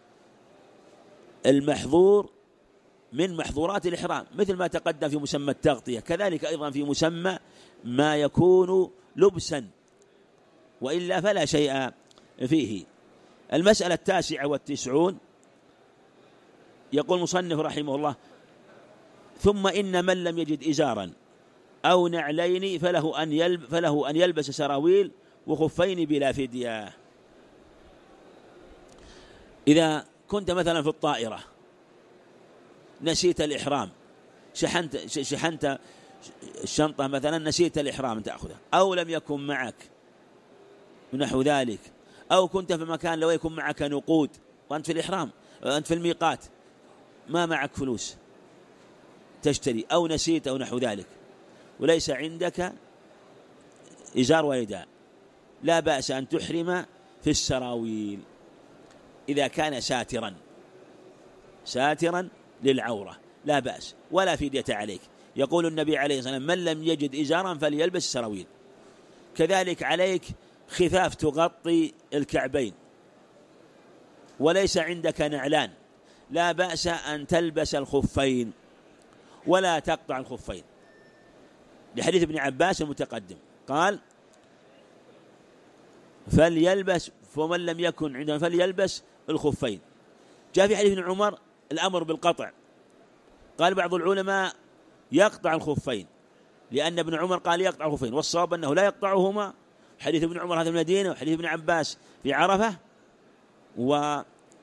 المحظور من محظورات الإحرام، مثل ما تقدم في مسمى التغطية، كذلك أيضا في مسمى ما يكون لبسا، وإلا فلا شيء فيه. المسألة 29 يقول المصنف رحمه الله: ثم إن من لم يجد إزارا أو نعلين فله أن يلبس سراويل وخفين بلا فدية. إذا كنت مثلا في الطائرة نسيت الإحرام، شحنت الشنطة مثلا، نسيت الإحرام تأخذه، أو لم يكن معك ونحو ذلك، أو كنت في مكان لو يكن معك نقود وأنت في الإحرام، أنت في الميقات ما معك فلوس تشتري، أو نسيت أو نحو ذلك، وليس عندك إزار ورداء، لا بأس أن تحرم في السراويل إذا كان ساترا للعورة، لا بأس ولا فدية عليك. يقول النبي عليه الصلاة والسلام: من لم يجد إزارا فليلبس السراويل. كذلك عليك خفاف تغطي الكعبين وليس عندك نعلان، لا بأس أن تلبس الخفين ولا تقطع الخفين، لحديث ابن عباس المتقدم قال: فليلبس، فمن لم يكن عنده فليلبس الخفين. جاء في حديث ابن عمر الأمر بالقطع، قال بعض العلماء يقطع الخفين، لأن ابن عمر قال يقطع الخفين، والصواب أنه لا يقطعهما. حديث ابن عمر هذا في المدينة، وحديث ابن عباس في عرفة، ولا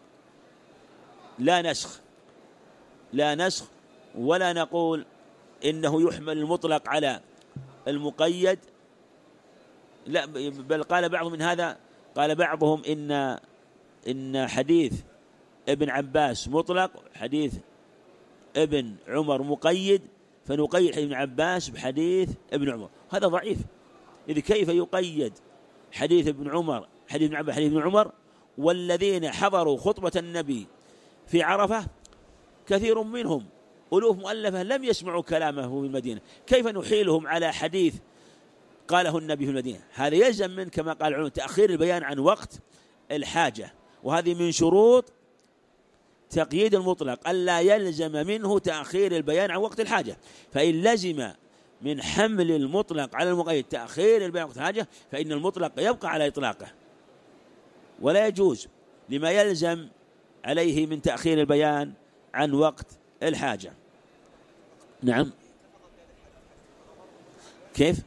نسخ ولا نقول إنه يحمل المطلق على المقيد، لا، بل قال بعضهم من هذا، قال بعضهم إن حديث ابن عباس مطلق، حديث ابن عمر مقيد، فنقيد حديث ابن عباس بحديث ابن عمر. هذا ضعيف، إذ كيف يقيد حديث ابن عمر حديث ابن عباس حديث ابن عمر، والذين حضروا خطبة النبي في عرفة كثير منهم ألوف مؤلفة لم يسمعوا كلامه في المدينة، كيف نحيلهم على حديث قاله النبي في المدينة؟ هذا يلزم من كما قال العلماء تأخير البيان عن وقت الحاجة، وهذه من شروط تقييد المطلق ألا يلزم منه تأخير البيان عن وقت الحاجة. فإن لزم من حمل المطلق على المقيد تأخير البيان عن وقت الحاجة فإن المطلق يبقى على إطلاقه، ولا يجوز لما يلزم عليه من تأخير البيان عن وقت الحاجة. نعم، كيف؟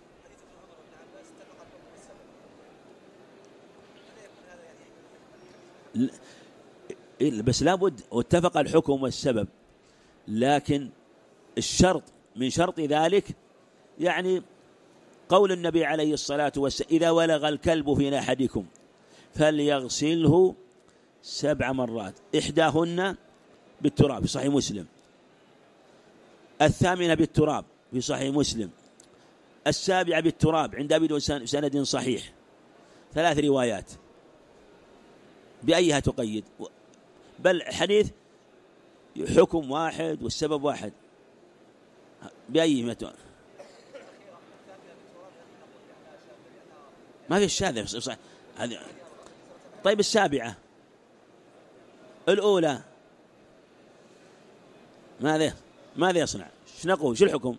بس لابد واتفق الحكم والسبب، لكن الشرط من شرط ذلك يعني قول النبي عليه الصلاة والسلام: إذا ولغ الكلب في أحدكم فليغسله 7 مرات، إحداهن بالتراب في صحيح مسلم، 8 بالتراب في صحيح مسلم، 7 بالتراب عند أبي داود سند صحيح. 3 روايات، بأيها تقيد؟ بل حديث حكم واحد والسبب واحد، بأيهما ما في الشاذ. طيب 7 الأولى ماذا يصنع؟ شو نقول؟ شو الحكم؟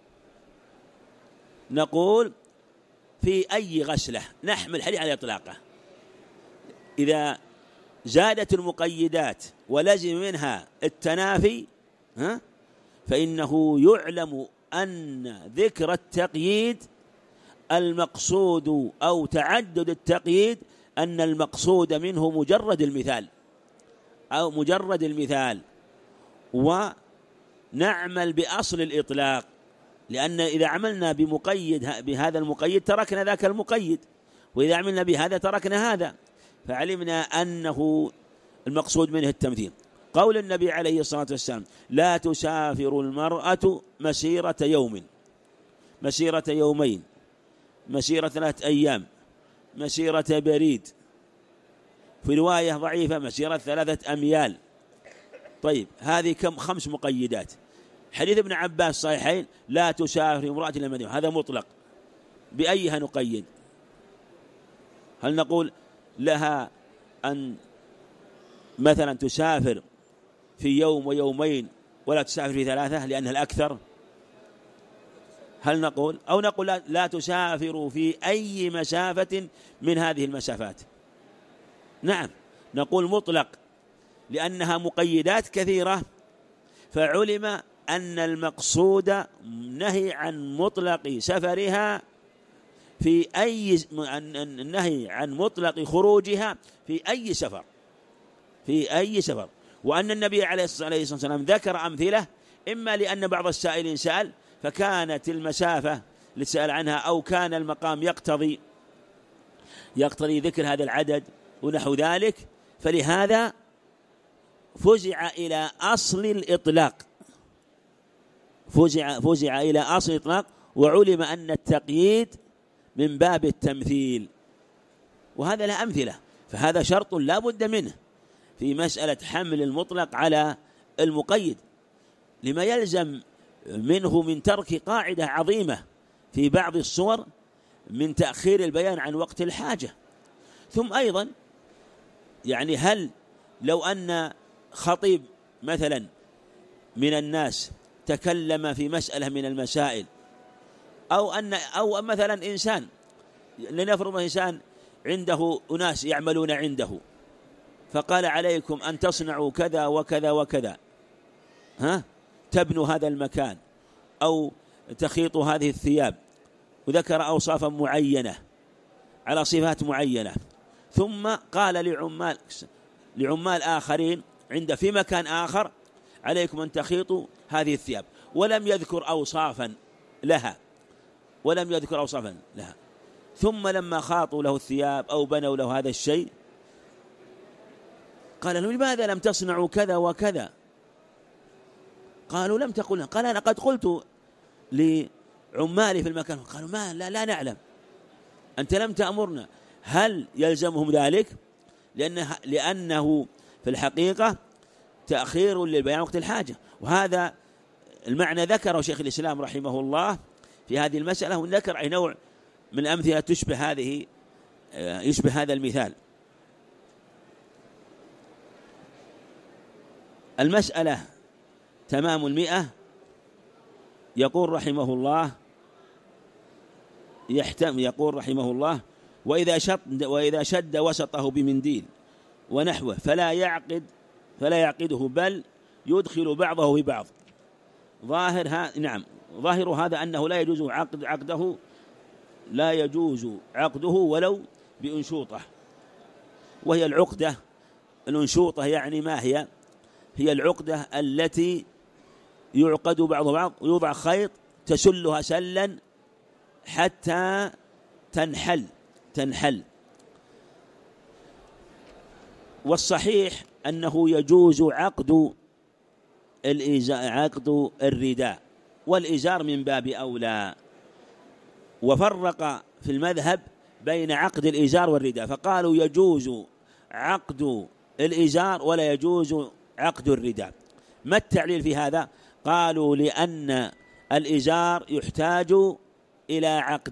نقول في أي غسلة نحمل حديث على إطلاقه، إذا زادت المقيدات ولزم منها التنافي فإنه يعلم أن ذكر التقييد المقصود أو تعدد التقييد أن المقصود منه مجرد المثال ونعمل بأصل الإطلاق، لأن إذا عملنا بهذا المقيد تركنا ذاك المقيد، وإذا عملنا بهذا تركنا هذا، فعلمنا أنه المقصود منه التمثيل. قول النبي عليه الصلاة والسلام: لا تسافر المرأة مسيرة يوم، مسيرة يومين، مسيرة 3 أيام، مسيرة بريد، في رواية ضعيفة مسيرة 3 أميال. طيب هذه كم 5 مقيدات. حديث ابن عباس صحيحين لا تسافر امرأة إلى المدينة، هذا مطلق، بأيها نقيد؟ هل نقول لها أن مثلا تسافر في يوم ويومين ولا تسافر في 3 لأنها الأكثر؟ هل نقول أو نقول لا تسافر في أي مسافة من هذه المسافات؟ نعم نقول مطلق لأنها مقيدات كثيرة، فعلم أن المقصود نهي عن مطلق سفرها في أي النهي عن مطلق خروجها في أي سفر، في أي سفر. وأن النبي عليه الصلاة والسلام ذكر أمثلة، إما لأن بعض السائلين سأل فكانت المسافة لسأل عنها أو كان المقام يقتضي ذكر هذا العدد ونحو ذلك، فلهذا فزع إلى أصل الإطلاق، فزع إلى أصل الإطلاق، وعلم أن التقييد من باب التمثيل، وهذا له أمثلة. فهذا شرط لا بد منه في مسألة حمل المطلق على المقيد، لما يلزم منه من ترك قاعدة عظيمة في بعض الصور من تأخير البيان عن وقت الحاجة. ثم أيضا يعني هل لو أن خطيب مثلا من الناس تكلم في مسألة من المسائل، أو مثلا إنسان، لنفرض إنسان عنده أناس يعملون عنده فقال عليكم أن تصنعوا كذا وكذا وكذا، تبنوا هذا المكان أو تخيطوا هذه الثياب، وذكر أوصافا معينة على صفات معينة، ثم قال لعمال آخرين في مكان آخر عليكم أن تخيطوا هذه الثياب، ولم يذكر أوصافا لها، ثم لما خاطوا له الثياب أو بنوا له هذا الشيء قال له لماذا لم تصنعوا كذا وكذا؟ قالوا لم تقل. قال أنا قد قلت لعمالي في المكان، قالوا لا نعلم، أنت لم تأمرنا. هل يلزمهم ذلك؟ لأنه في الحقيقة تأخير للبيان وقت الحاجة، وهذا المعنى ذكره شيخ الإسلام رحمه الله في هذه المسألة، وذكر أي نوع من الأمثلة يشبه هذا المثال. المسألة تمام 100 يقول رحمه الله وإذا شد وسطه بمنديل ونحوه فلا يعقده بل يدخل بعضه ببعض. ظاهر هذا أنه لا يجوز عقده ولو بأنشوطة. وهي الأنشوطة يعني ما هي العقدة التي يعقد بعض ويوضع خيط تسلها سلا حتى تنحل. والصحيح أنه يجوز عقد الرداء، والإزار من باب أولى. وفرق في المذهب بين عقد الإزار والرداء، فقالوا يجوز عقد الإزار ولا يجوز عقد الرداء. ما التعليل في هذا؟ قالوا لأن الإزار يحتاج إلى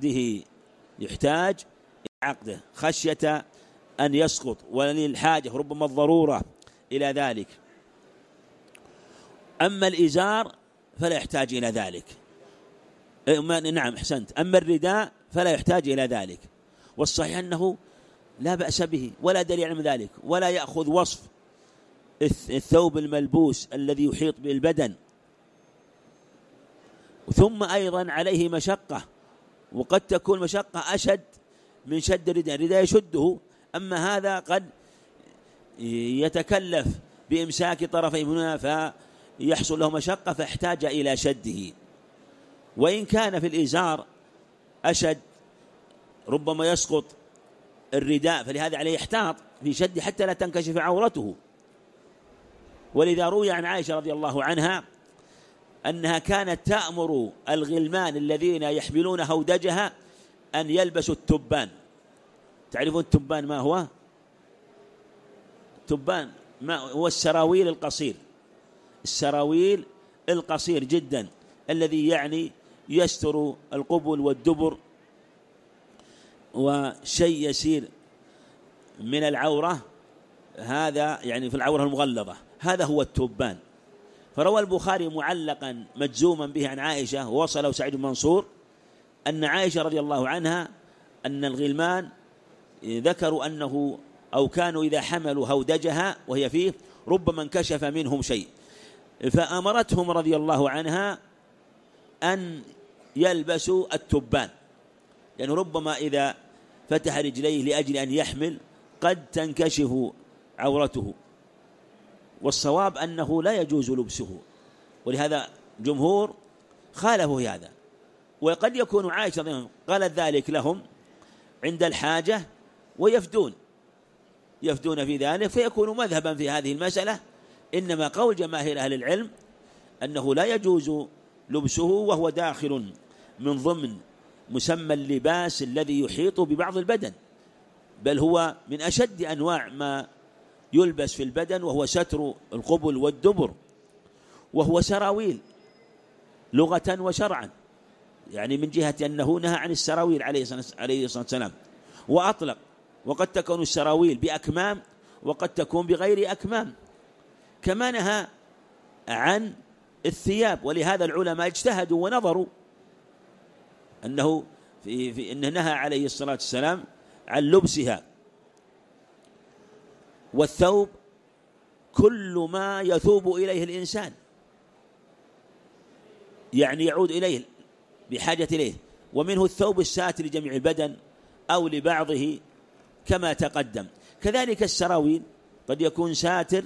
عقده خشية أن يسقط، وللحاجة ربما الضرورة إلى ذلك. أما الإزار فلا يحتاج إلى ذلك. نعم أحسنت. أما الرداء فلا يحتاج إلى ذلك. والصحيح أنه لا بأس به ولا دليل على ذلك، ولا يأخذ وصف الثوب الملبوس الذي يحيط بالبدن. ثم أيضا عليه مشقة، وقد تكون مشقة أشد من شد الرداء. الرداء يشده، أما هذا قد يتكلف بإمساك طرفي هنا فيحصل له مشقة فاحتاج إلى شده. وإن كان في الإزار أشد ربما يسقط الرداء، فلهذا عليه يحتاط في شد حتى لا تنكشف عورته. ولذا روي عن عائشة رضي الله عنها أنها كانت تأمر الغلمان الذين يحملون هودجها أن يلبسوا التبان. تعرفون التبان ما هو؟ تبان ما هو السراويل القصير، السراويل القصير جدا الذي يعني يستر القبل والدبر وشيء يسير من العورة، هذا يعني في العورة المغلظة، هذا هو التبان. فروى البخاري معلقا مجزوما به عن عائشة ووصله سعيد بن منصور أن عائشة رضي الله عنها أن الغلمان ذكروا أنه أو كانوا إذا حملوا هودجها وهي فيه ربما انكشف منهم شيء، فأمرتهم رضي الله عنها أن يلبسوا التبان، لأنه ربما إذا فتح رجليه لأجل أن يحمل قد تنكشف عورته، والصواب أنه لا يجوز لبسه، ولهذا جمهور خالفوا هذا. وقد يكون عائشة قالت ذلك لهم عند الحاجة ويفدون في ذلك، فيكون مذهبا في هذه المسألة. إنما قول جماهير أهل العلم أنه لا يجوز لبسه، وهو داخل من ضمن مسمى اللباس الذي يحيط ببعض البدن، بل هو من أشد أنواع ما يلبس في البدن، وهو ستر القبل والدبر، وهو سراويل لغة وشرعا، يعني من جهة أنه نهى عن السراويل عليه الصلاة والسلام وأطلق. وقد تكون السراويل بأكمام وقد تكون بغير أكمام، كما نهى عن الثياب. ولهذا العلماء اجتهدوا ونظروا أنه إنه نهى عليه الصلاة والسلام عن لبسها. والثوب كل ما يثوب إليه الإنسان، يعني يعود إليه بحاجة إليه، ومنه الثوب الساتر لجميع البدن أو لبعضه كما تقدم. كذلك السراويل قد يكون ساتر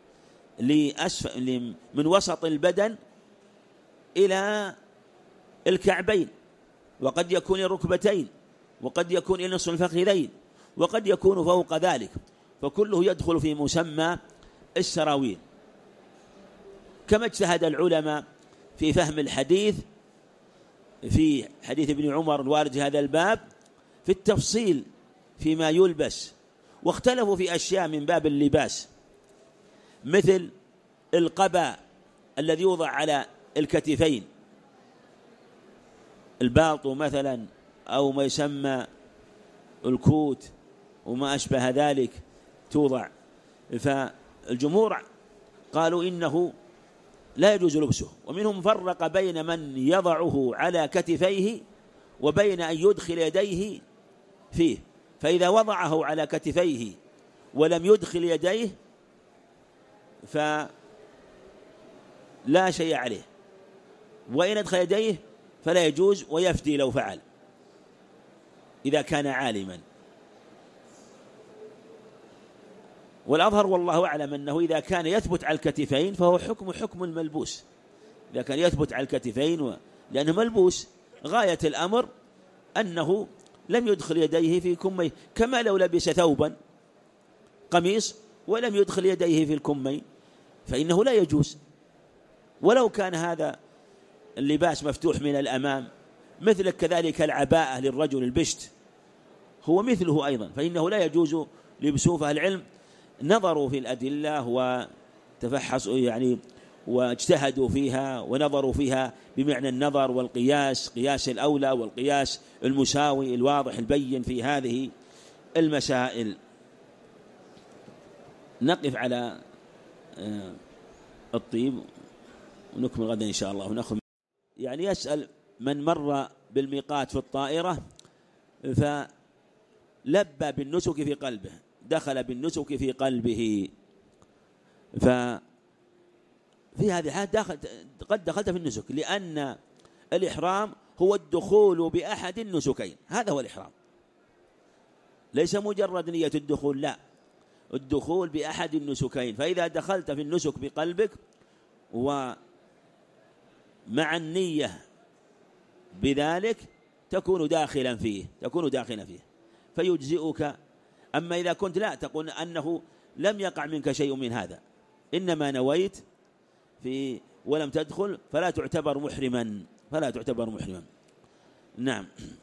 من وسط البدن إلى الكعبين، وقد يكون الركبتين، وقد يكون إلى نصف الفخذين، وقد يكون فوق ذلك، فكله يدخل في مسمى السراويل. كما اجتهد العلماء في فهم الحديث في حديث ابن عمر الوارد في هذا الباب في التفصيل فيما يلبس، واختلفوا في أشياء من باب اللباس، مثل القباء الذي يوضع على الكتفين، الباطو مثلا، أو ما يسمى الكوت وما أشبه ذلك توضع. فالجمهور قالوا إنه لا يجوز لبسه، ومنهم فرق بين من يضعه على كتفيه وبين أن يدخل يديه فيه، فإذا وضعه على كتفيه ولم يدخل يديه فلا شيء عليه، وإن أدخل يديه فلا يجوز ويفدي لو فعل إذا كان عالما. والأظهر والله أعلم أنه إذا كان يثبت على الكتفين فهو حكم الملبوس، إذا كان يثبت على الكتفين لأنه ملبوس، غاية الأمر أنه لم يدخل يديه في كميه، كما لو لبس ثوبا قميص ولم يدخل يديه في الكمين فإنه لا يجوز. ولو كان هذا اللباس مفتوح من الأمام، مثل كذلك العباءة للرجل البشت هو مثله أيضا، فإنه لا يجوز لبسه. فأهل العلم نظروا في الأدلة وتفحصوا يعني واجتهدوا فيها ونظروا فيها بمعنى النظر والقياس، قياس الأولى والقياس المساوي الواضح البين في هذه المسائل. نقف على الطيب ونكمل غدا إن شاء الله ونأخذ. يعني يسأل من مر بالميقات في الطائرة فلبى بالنسك في قلبه، دخل بالنسك في قلبه، ففي هذه الحالة قد دخلت في النسك، لأن الإحرام هو الدخول بأحد النسكين، هذا هو الإحرام، ليس مجرد نية الدخول، لا، الدخول بأحد النسكين. فإذا دخلت في النسك بقلبك ومع النية بذلك تكون داخلا فيه فيجزئك. أما إذا كنت لا تقول أنه لم يقع منك شيء من هذا، إنما نويت ولم تدخل فلا تعتبر محرما. نعم.